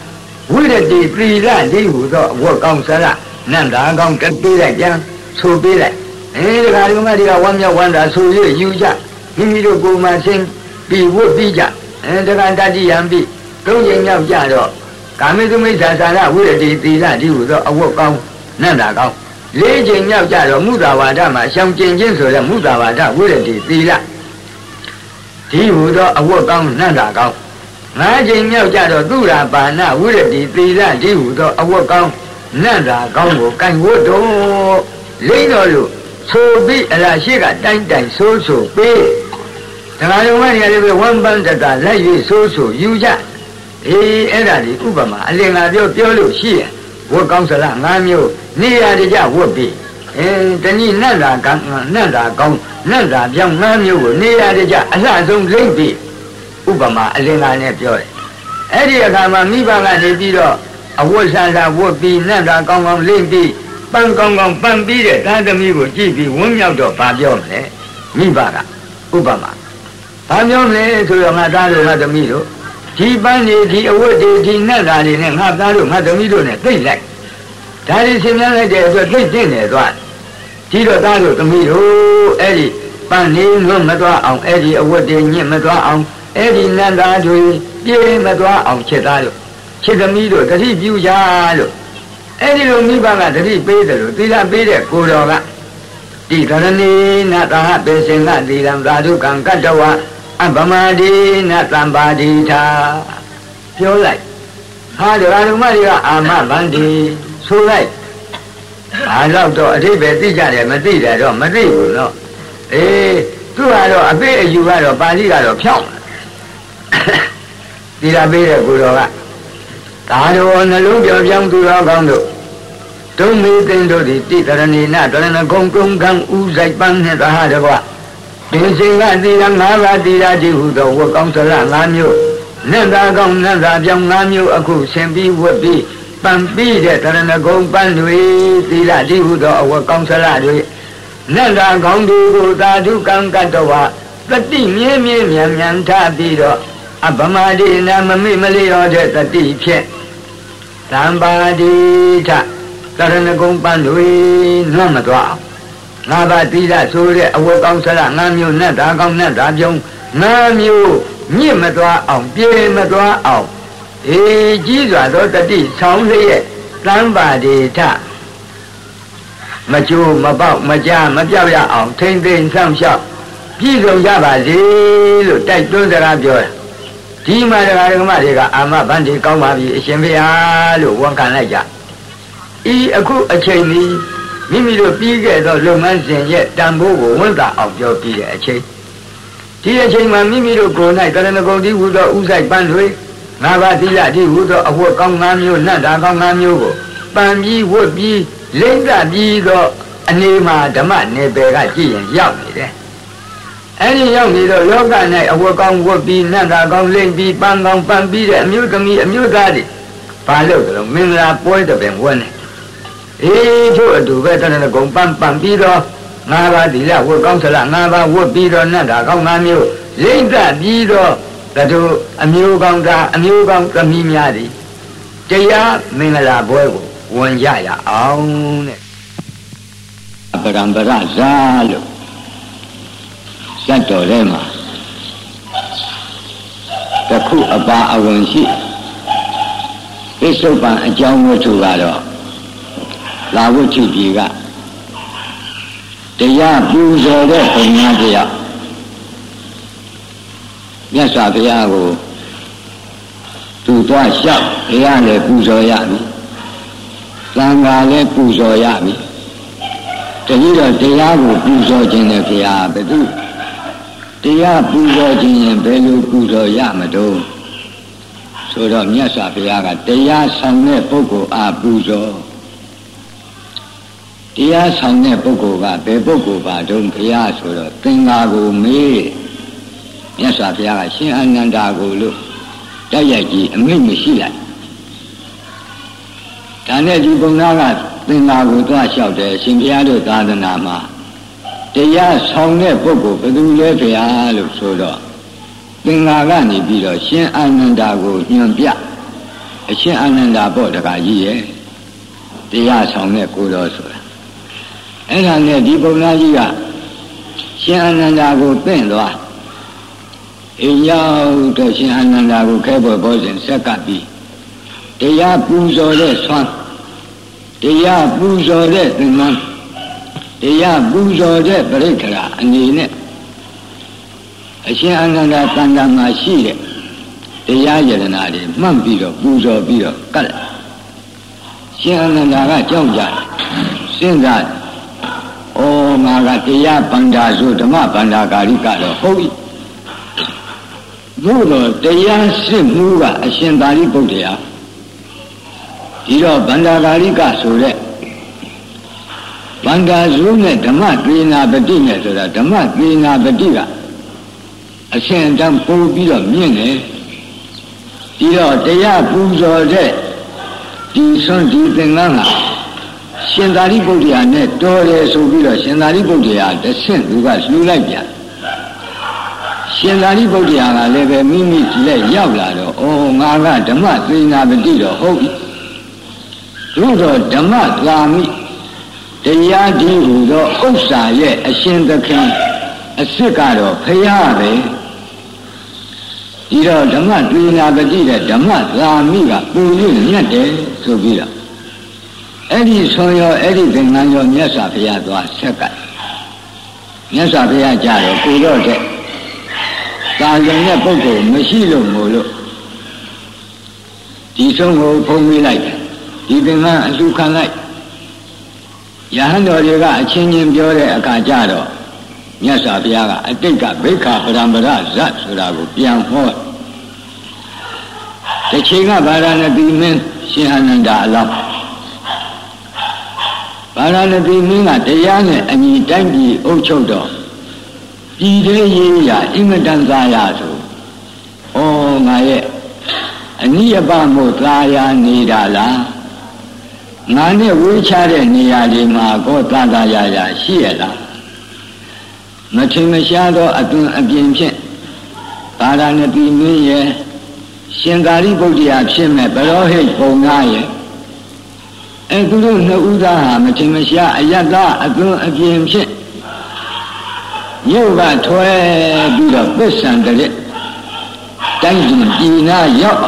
ဝိရတိသီလဒီဟုသောအဝတ်ကောင်းစရနန္တာကောင်းကပေးလိုက်ပြန်ဆိုပေးလိုက်အဲဒီကဒီမဒီကဝမ်းမြောက်ဝမ်းသာဆိုရယူကြမိမိတို့ကိုယ်မှဆင်းပြီးဝတ်ပြီးကြအဲတက္ကတတိယံပြီးသုံးချိန်မြောက်ကြတော့ကာမေသုမိစ္ဆာသာရဝိရတိသီလဒီဟုသောအဝတ်ကောင်းနန္တာကောင်းလေးချိန်မြောက်ကြတော့မုသာဝါဒမှာရှောင်ကျင်ခြင်းဆိုတဲ့မုသာဝါဒဝိရတိသီလဒီဟုသောအဝတ်ကောင်းနန္တာကောင်းငါးချိန်မြောက်ကြတော့သူရာပါဏဝိရတိသီလဒီဟုသောအဝတ်ကောင်းနန္တာကောင်းကိုကင်ဝတ်တော်လိမ့်တော်လို့ဆိုပြီးအလားရှိကတိုင်းတိုင်းဆိုးဆိုပေးတရားတော်မကြီးလည်းပဲဝမ်းပန်းတတာလိုက်၍ဆိုးဆိုယူကြအေးအဲ့ဒါဒီဥပမာအလင်္ကာပြောပြောလို့ရှိရဝတ်ကောင်းစလားငါးမျိုးနေရာတကြဝတ်ပြီးအဲတနည်းနတ်တာကနတ်တာကောင်းနတ်တာပြောင်းငါးမျိုးကိုနေရာတကြအလှဆုံးလိမ့်ပြီးဥပမာအလင်္ကာနဲ့ပြောတယ်အဲ့ဒီအခါမှာမိဘကနေပြီးတော့အဝတ်ဆန်တာဝတ်ပြီးနတ်တာကောင်းကောင်းလိမ့်ပြီးပန်းကောင်းကောင်းပန်းပြီးတဲ့သားသမီးကိုကြည့်ပြီးဝန်းမြောက်တော့ဗာပြောမလဲမိဘကဥပမာဗာပြောမလဲဆိုတော့ငါသားတို့ငါသမီးတို့ဒီပန်းနေဒီအဝတ်တွေဒီနတ်တာတွေနဲ့ငါသားတို့ငါသမီးတို့နဲ့သိလိုက်ဒါတွေရှင်းပြလိုက်တဲ့အတွက်သိကျင့်နေသွားဒီတော့သားတို့သမီးတို့အဲ့ဒီပန်းနေလွတ်မသွားအောင်အဲ့ဒီအဝတ်တွေညစ်မသွားအောင်အဲ့ဒီနတ်တာတွေပြေးမသွားအောင်ချက်သားတို့ချက်သမီးတို့တတိပြုကြလို့အဲ့ဒီလိုမိဘကတတိပေးတယ်လို့သီလပေးတဲ့ကိုတော်ကတိကရဏေနတာဟပေစင်ကသီလံသာဓုကံကတ္တဝအဗမတိနသံပါတိသာပြောလိုက်ဟာဒကာဓမ္မတွေကအာမဗန္တိဆိုလိုက်ဘာလို့တော့အတိပ္ပယ်သိကြတယ်မသိတယ်တော့မသိဘူးနော်အေးသူကတော့အပိအယူကတော့ပါဠိကတော့ဖြောင်းသီလပေးတဲ့ကိုတော်ကဒါတော်နှလုံးပြောပြောင်းသူတော်ကောင်းတို့ဒုံမေသိန်းတို့သည်တိတရဏီနတရဏဂုံကုံကံဥဆိုင်ပန်းနှင့်သာဟတကွဒီစဉ်ကသီလငါးပါးသီလတိဟုသောဝတ်ကောင်းစရငါးမျိုးနတ်သားကောင်းနတ်သားပြောင်းငါးမျိုးအခုဆင်ပြီးဝတ်ပြီးပန်းပြီးတဲ့တရဏဂုံပန်းတွေသီလတိဟုသောအဝတ်ကောင်းစရတွေနတ်သားကောင်းတွေကိုသာဓုကံကတ္တဝတတိမြဲမြဲမြန်မြန်ထားပြီးတော့အဗမတိနာမမိမလျောတဲ့တတိဖြင့်သံပါတိထတရဏဂုံပန်းတွေနှမသွားအောင်ငါးပါးသီလဆိုတဲ့အဝတ်ကောင်းစရငါးမျိုးနဲ့ဒါကောင်းနဲ့ဒါပြုံးငါးမျိုးညစ်မသွားအောင်ပြေမသွားအောင်အေးကြီးစွာသောတတိဆောင်လျက်သံပါတိထမကျိုးမပေါက်မကြားမပြောက်ရအောင်ထိမ့်သိမ့်ဆောင်လျှောက်ပြည့်စုံကြပါစေလို့တိုက်တွန်းစကားပြောတယ်ဒီမှာဒကာဒကမတွေကအာမဗန္ဒီကောင်းပါပြီအရှင်ဘုရားလို့ဝန်ခံလိုက်ကြဤအခုအချိန်นี้မိမိတို့ပြီးခဲ့သောလုပ်ငန်းစဉ်ရဲ့တန်ဖိုးကိုဝန်တာအောင်ပြောပြီးတဲ့အချိန်ဒီအချိန်မှာမိမိတို့ကိုယ်၌တရဏဂုံတိဟူသောဥဆိုင်ပန်းတွေငါးပါးသီလတိဟူသောအဝတ်ကောင်းငါးမျိုးနတ်တာကောင်းငါးမျိုးကိုပန်ပြီးဝတ်ပြီးလိမ့်တာပြီးသောအနေမှာဓမ္မနယ်ပယ်ကကြည့်ရင်ရောက်နေတယ်အဲ့ဒီရောက်နေတော့လောက၌အဝတ်ကောင်းဝတ်ပြီးနတ်တာကောင်းလိမ့်ပြီးပန်းကောင်းပန်းပြီးတဲ့အမျိုးသမီးအမျိုးသားတွေဘာလို့လဲမင်္ဂလာပွဲတပင်ဝန်းနေအေးတို့အတူပဲတရဏဂုံပန်းပန်းပြီးတော့ငါးပါးသီလဝတ်ကောင်းစလားငါးပါးဝတ်ပြီးတော့နတ်တာကောင်းငါးမျိုးလိမ့်တာပြီးတော့တို့အမျိုးကောင်းသားအမျိုးကောင်းသမီးများသည်တရားမင်္ဂလာပွဲကိုဝင်ကြရအောင်တဲ့ပရံပရဇာလို့စတ်တော်ထဲမှာတခုအပါအဝင်ရှိပိဿုပံအကြောင်းဝတ္ထုကတော့လာဝတ္ထုကြီးကတရားပူဇော်တဲ့ဘုရားတရားမြတ်စွာဘုရားကိုသူသွားလျှောက်ဘုရားလည်းပူဇော်ရပြီသံဃာလည်းပူဇော်ရပြီတတိတော့တရားကိုပူဇော်ခြင်းနဲ့ဘုရားဘယ်သူတရားပူဇော်ခြင်းရင်ဘယ်လိုပူဇော်ရမတော့ဆိုတော့မြတ်စွာဘုရားကတရားဆောင်တဲ့ပုဂ္ဂိုလ်အားပူဇော်တရားဆောင်တဲ့ပုဂ္ဂိုလ်ကဘယ်ပုဂ္ဂိုလ်ပါတုံးဘုရားဆိုတော့သင်္ဃာကိုမေးမြတ်စွာဘုရားကရှင်အာနန္ဒာကိုလို့တိုက်ရိုက်ကြည့်အမိန့်မရှိလိုက်ဒါနဲ့ဒီဘုံသားကသင်္ဃာကိုသွားလျှောက်တယ်ရှင်ဘုရားတို့သာသနာမှာတရားဆောင်တဲ့ပုဂ္ဂိုလ်ဘယ်သူလဲဘုရားလို့ဆိုတော့သင်္ဃာကနေပြီးတော့ရှင်အာနန္ဒာကိုညွှန်ပြအရှင်အာနန္ဒာပေါ့တခါကြီးရဲ့တရားဆောင်တဲ့ကိုတော်ဆိုတာအဲ့ဒါနဲ့ဒီပုံနာကြီးကရှင်အာနန္ဒာကိုသင့်သွားအိမ်ရောက်တော့ရှင်အာနန္ဒာကိုခဲပေါ်ပေါ်စဉ်ဆက်ကပ်ပြီးတရားပူဇော်တဲ့ဆွမ်းတရားပူဇော်တဲ့သင်္ကန်းတရားပူဇော်တဲ့ပရိက္ခရာအနေနဲ့အရှင်အာနန္ဒာတန်ခါမှာရှိတဲ့တရားယတနာတွေမှတ်ပြီးတော့ပူဇော်ပြီးတော့ကတ်လိုက်ရှင်အာနန္ဒာကကြောက်ကြစဉ်းစားဩငါကတရားဗန္ဒာဆိုဓမ္မဗန္ဒာကာရိကတော့ဟုတ်ပြီဘုရားတရားစစ်မှုကအရှင်သာရိပုတ္တရာဒီတော့ဗန္ဒာကာရိကဆိုတဲ့ဗန္ဒာဇုနဲ့ဓမ္မသေနာပတိနဲ့ဆိုတာဓမ္မသေနာပတိကအရှင်တန်ပို့ပြီးတော့မြင့်တယ်ဒီတော့တရားပူဇော်တဲ့ဒီဆွမ်းဒီသင်္ကန်းဟာရှင်သာရိပုတ္တရာနဲ့တော်တယ်ဆိုပြီးတော့ရှင်သာရိပုတ္တရာတဆင့်သူကလှူလိုက်ပြန်ရှင်သာရိပုတ္တရာကလည်းပဲမိမိလက်ရောက်လာတော့ဩငါကဓမ္မသေနာပတိတော့ဟုတ်ပြီတို့တော့ဓမ္မသာမိတရားဒီဟူသောဥစ္စာရဲ့အရှင်သခင်အစ်စ်ကတော့ဖရာပဲဒီတော့ဓမ္မသေနာပတိတဲ့ဓမ္မသာမိကပူလို့မြတ်တယ်ဆိုပြီးတော့အဲ့ဒီဆွန်ရောအဲ့ဒီသင်္ကန်းရောမြတ်စွာဘုရားသွားဆက်ကပ်မြတ်စွာဘုရားကြတယ်ကိုတော့တဲ့တာရုံတဲ့ပုဂ္ဂိုလ်မရှိလို့မို့လို့ဒီဆုံးကိုဖုံးမိလိုက်တယ်ဒီသင်္ကန်းအလှခံလိုက်ယဟန်တော်တွေကအချင်းချင်းပြောတဲ့အခါကျတော့မြတ်စွာဘုရားကအတိတ်ကဘိက္ခာပရံပရဇတ်ဆိုတာကိုပြန်ဟောတစ်ချိန်ကဗာရာဏသီမင်းရှင်အာနန္ဒာအလောင်းဗာရာဏသီမင်းကတရားနဲ့အညီတိုင်းပြည်အုပ်ချုပ်တော့ပြည်သေးရေးရအင်မတန်သာယာဆိုဩငါရဲ့အနိယပမို့သာယာနေတာလားငါနဲ့ဝေးချတဲ့နေရာတွေမှာကောသာသာယာယာရှိရလားမထင်မရှားသောအသွင်အပြင်ဖြင့်ဗာရာဏသီမင်းရဲ့ရှင်သာရိပုတ္တရာဖြစ်မဲ့ဘရောဟိတ်ပုံနာရဲ့အဲသူတို့နှစ်ဦးသားဟာမထင်မရှားအယတ္တအသွင်အပြင်ဖြင့်ရုပ်ကထွဲပြီးတော့ပစ္စံတဲ့တိုင်းပြည်ပြည်နာရောက်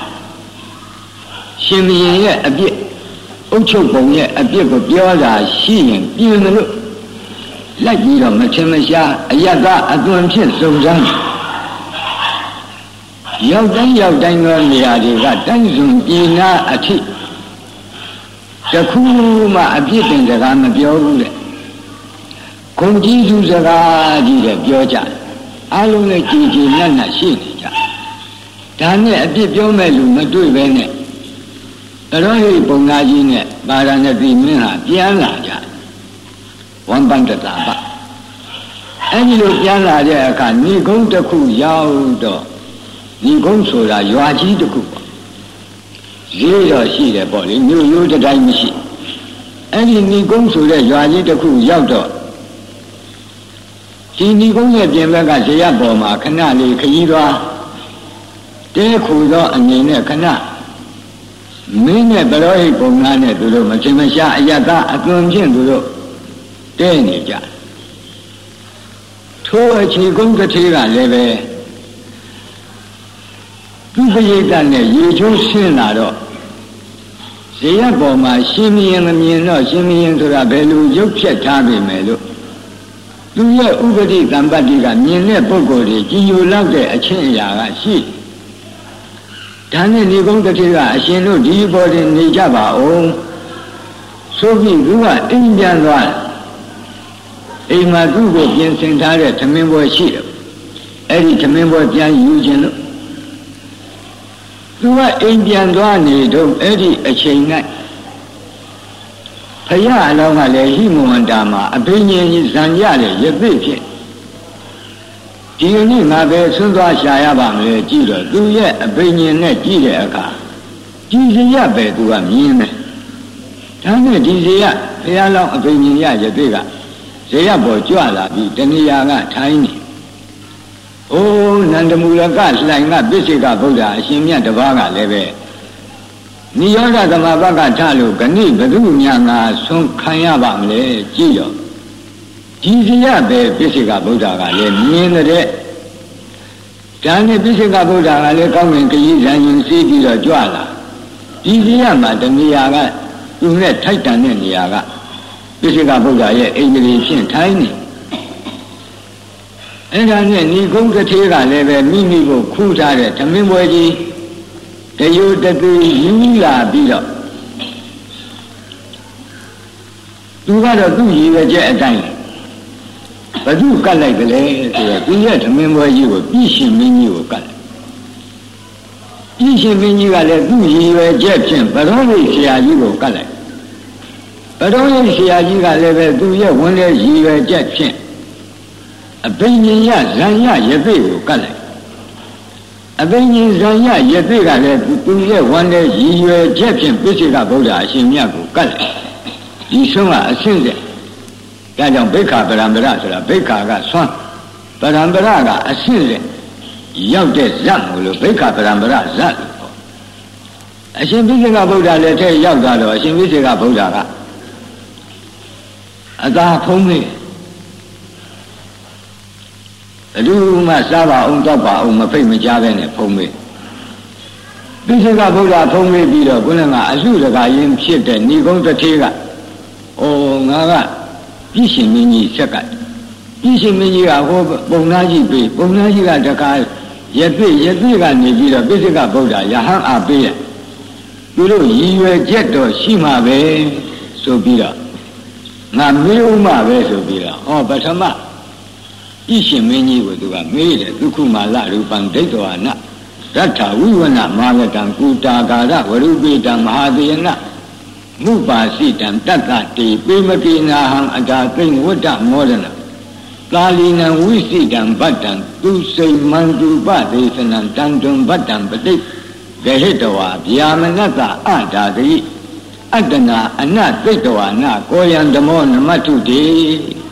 ရှင်မင်းရဲ့အပြစ်အုပ်ချုပ်ပုံရဲ့အပြစ်ကိုပြောတာရှိရင်ပြင်မလို့လိုက်ပြီးတော့မထင်မရှားအယတ္တအသွင်ဖြင့်စုံစမ်းရောက်တိုင်းရောက်တိုင်းသောနေရာတွေကတိုင်းစုံပြည်နာအထိတခုမှအပြစ်တင်စကားမပြောဘူးတဲ့ဂုဏ်ကြီးစုစကားကြီးတဲ့ပြောကြအားလုံးလည်းကြည်ကြည်နက်နက်ရှိနေကြဒါနဲ့အပြစ်ပြောမဲ့လူမတွေ့ပဲနဲ့ဘရောဟိတ်ပုံနာကြီးနဲ့ဗာရာဏသီမင်းဟာပြန်လာကြဝမ်ပန္တတာပအဲဒီလိုပြန်လာတဲ့အခါဏိဂုံးတစ်ခုရောက်တော့ဏိဂုံးဆိုတာရွာကြီးတစ်ခုပေါ့ရေးတော့ရှိတယ်ပေါ့လေမြို့ရိုးတစ်တိုင်းမရှိအဲ့ဒီဏိဂုံးဆိုတဲ့ရွာကြီးတစ်ခုရောက်တော့ဒီဏိဂုံးရဲ့ပြင်ဘက်ကဇေယျပေါ်မှာခဏလေးခကြီးသွားတဲခူသောအနေနဲ့ခဏမင်းနဲ့ဘရောဟိတ်ပုံနာနဲ့သူတို့မချင်မရှားအယတ္တအသွင်ဖြင့်သူတို့တဲနေကြထိုအခြေကုန်းတစ်ထေးကလည်းပဲသူပရိသတ်နဲ့ရေချိုးဆင်းလာတော့ဇေယျပေါ်မှာရှင်မင်းမမြင်တော့ရှင်မင်းဆိုတာဘယ်လိုရုပ်ဖြတ်ထားပြီမယ်လို့သူရဲ့ဥပတိတံပတ္တိကမြင်တဲ့ပုဂ္ဂိုလ်တွေကြည်ညိုလောက်တဲ့အချင်းအရာကရှိဒါနဲ့ဒီကုန်းတစ်ခေတ်ကအရှင်တို့ဒီပေါ်တင်နေကြပါအောင်ဆိုပြီးသူကအိမ်ပြန်သွားတယ်အိမ်မှာသူ့ကိုပြင်ဆင်ထားတဲ့သမင်းပွဲရှိတယ်အဲ့ဒီသမင်းပွဲပြန်ယူခြင်းလို့သူကအိမ်ပြန်သွားနေတော့အဲ့ဒီအချိန်၌ဖယားအလောင်းကလည်းဟိမဝန္တာမှာအဘိညာဉ်ကြီးဇံရတဲ့ရသိဖြင့်ဒီနေ့ငါပဲဆွသွားရှာရပါမလဲကြည့်တော့သူရဲ့အဘိညာဉ်နဲ့ကြည့်တဲ့အခါဒီစရပဲသူကမြင်တယ်ဒါနဲ့ဒီစရဖယားလောင်းအဘိညာဉ်ရရသိကဇေယျပေါ်ကြွလာပြီးတဏှာကထိုင်းနေအိုးနန္ဒမူလကလှိုင်ကပိစိကဗုဒ္ဓအရှင်မြတ်တပါးကလည်းပဲနိရောဓသမဘကထလို့ခဏိဘဒုညာငါဆုံးခံရပါမလဲကြည့်တော့ဒီစရပဲပိစိကဗုဒ္ဓကလည်းမြင်တဲ့ဒါနဲ့ပိစိကဗုဒ္ဓကလည်းကောင်းကင်ခရီးဇံရင်စီးပြီးတော့ကြွလာဒီစရမှာတနေရာကသူနဲ့ထိုက်တန်တဲ့နေရာကပိစိကဗုဒ္ဓရဲ့အိမ်ကြီးဖြင့်ထိုင်းနေအဲ့ဒါနဲ့ညီကုန်းတစ်သေးကလည်းပဲမိမိကိုခူးထားတဲ့သမင်းပွဲကြီးတယုတတိယူလာပြီးတော့သူကတော့သူ့ရည်ရွယ်ချက်အတိုင်းဘသူကတ်လိုက်ကြလဲဆိုတော့သူရဲ့သမင်းပွဲကြီးကိုပြည်ရှင်မင်းကြီးကိုကတ်လိုက်ပြည်ရှင်မင်းကြီးကလည်းသူ့ရည်ရွယ်ချက်ဖြင့်ဘရောဝိဆရာကြီးကိုကတ်လိုက်ဘရောဝိဆရာကြီးကလည်းပဲသူရဲ့ဝင်တဲ့ရည်ရွယ်ချက်ဖြင့်အဘိညာယဇံယယသိကိုကတ်လိုက်အဘိညာဇံယယသိကလည်းသူရဲ့ဝင်တဲ့ရည်ရွယ်ချက်ဖြင့်ပိစိကဗုဒ္ဓအရှင်မြတ်ကိုကတ်လိုက်ဒီဆုံးကအဆင့်တဲ့ဒါကြောင့်ဘိက္ခာပရံပရဆိုတာဘိက္ခာကဆွမ်းပရံပရကအဆင့်တဲ့ရောက်တဲ့ဇတ်မို့လို့ဘိက္ခာပရံပရဇတ်လို့ခေါ်အရှင်ပိစိကဗုဒ္ဓလည်းထဲရောက်သွားတော့အရှင်ပိစိကဗုဒ္ဓကအသာဖုံးနေဘယ်သူမှစားပါအောင်တော့ပါအောင်မဖိတ်မကြားပဲနဲ့ဖုံးမေးပိစိကဗုဒ္ဓဖုံးမေးပြီးတော့ခုနကအလှတကာယင်းဖြစ်တဲ့ဏိကုံးတစ်သေးကအိုငါကပြည်ရှင်မင်းကြီးဆက်ကပြည်ရှင်မင်းကြီးကဟိုပုံနာကြီးပေးပုံနာကြီးကတခါရသိရသိကနေပြီးတော့ပိစိကဗုဒ္ဓယဟန်အားပေးတယ်သူတို့ရည်ရွယ်ချက်တော့ရှိမှာပဲဆိုပြီးတော့ငါမေးဦးမှာပဲဆိုပြီးတော့ဟောပထမဤရှင်မင်းကြီးကိုသူကမေးတယ်ဒုက္ခမာလရူပံဒိဋ္ဌဝနာရထဝိဝနမာဂတံကုတာကာရဝရုပိတံမဟာသေနမုပါစိတံတတ္တတေပေမကိနာဟံအတာသိဝတ္တမောဒနာကာလီနံဝိစိတံဗတ္တံသူစိမန္တုပဒေသနံတံတွံဗတ္တံပတိဂဟိတဝါဗျာမနတအတာတိအတ္တနာအနသိတဝါနာကောယံဓမ္မောနမတုတေ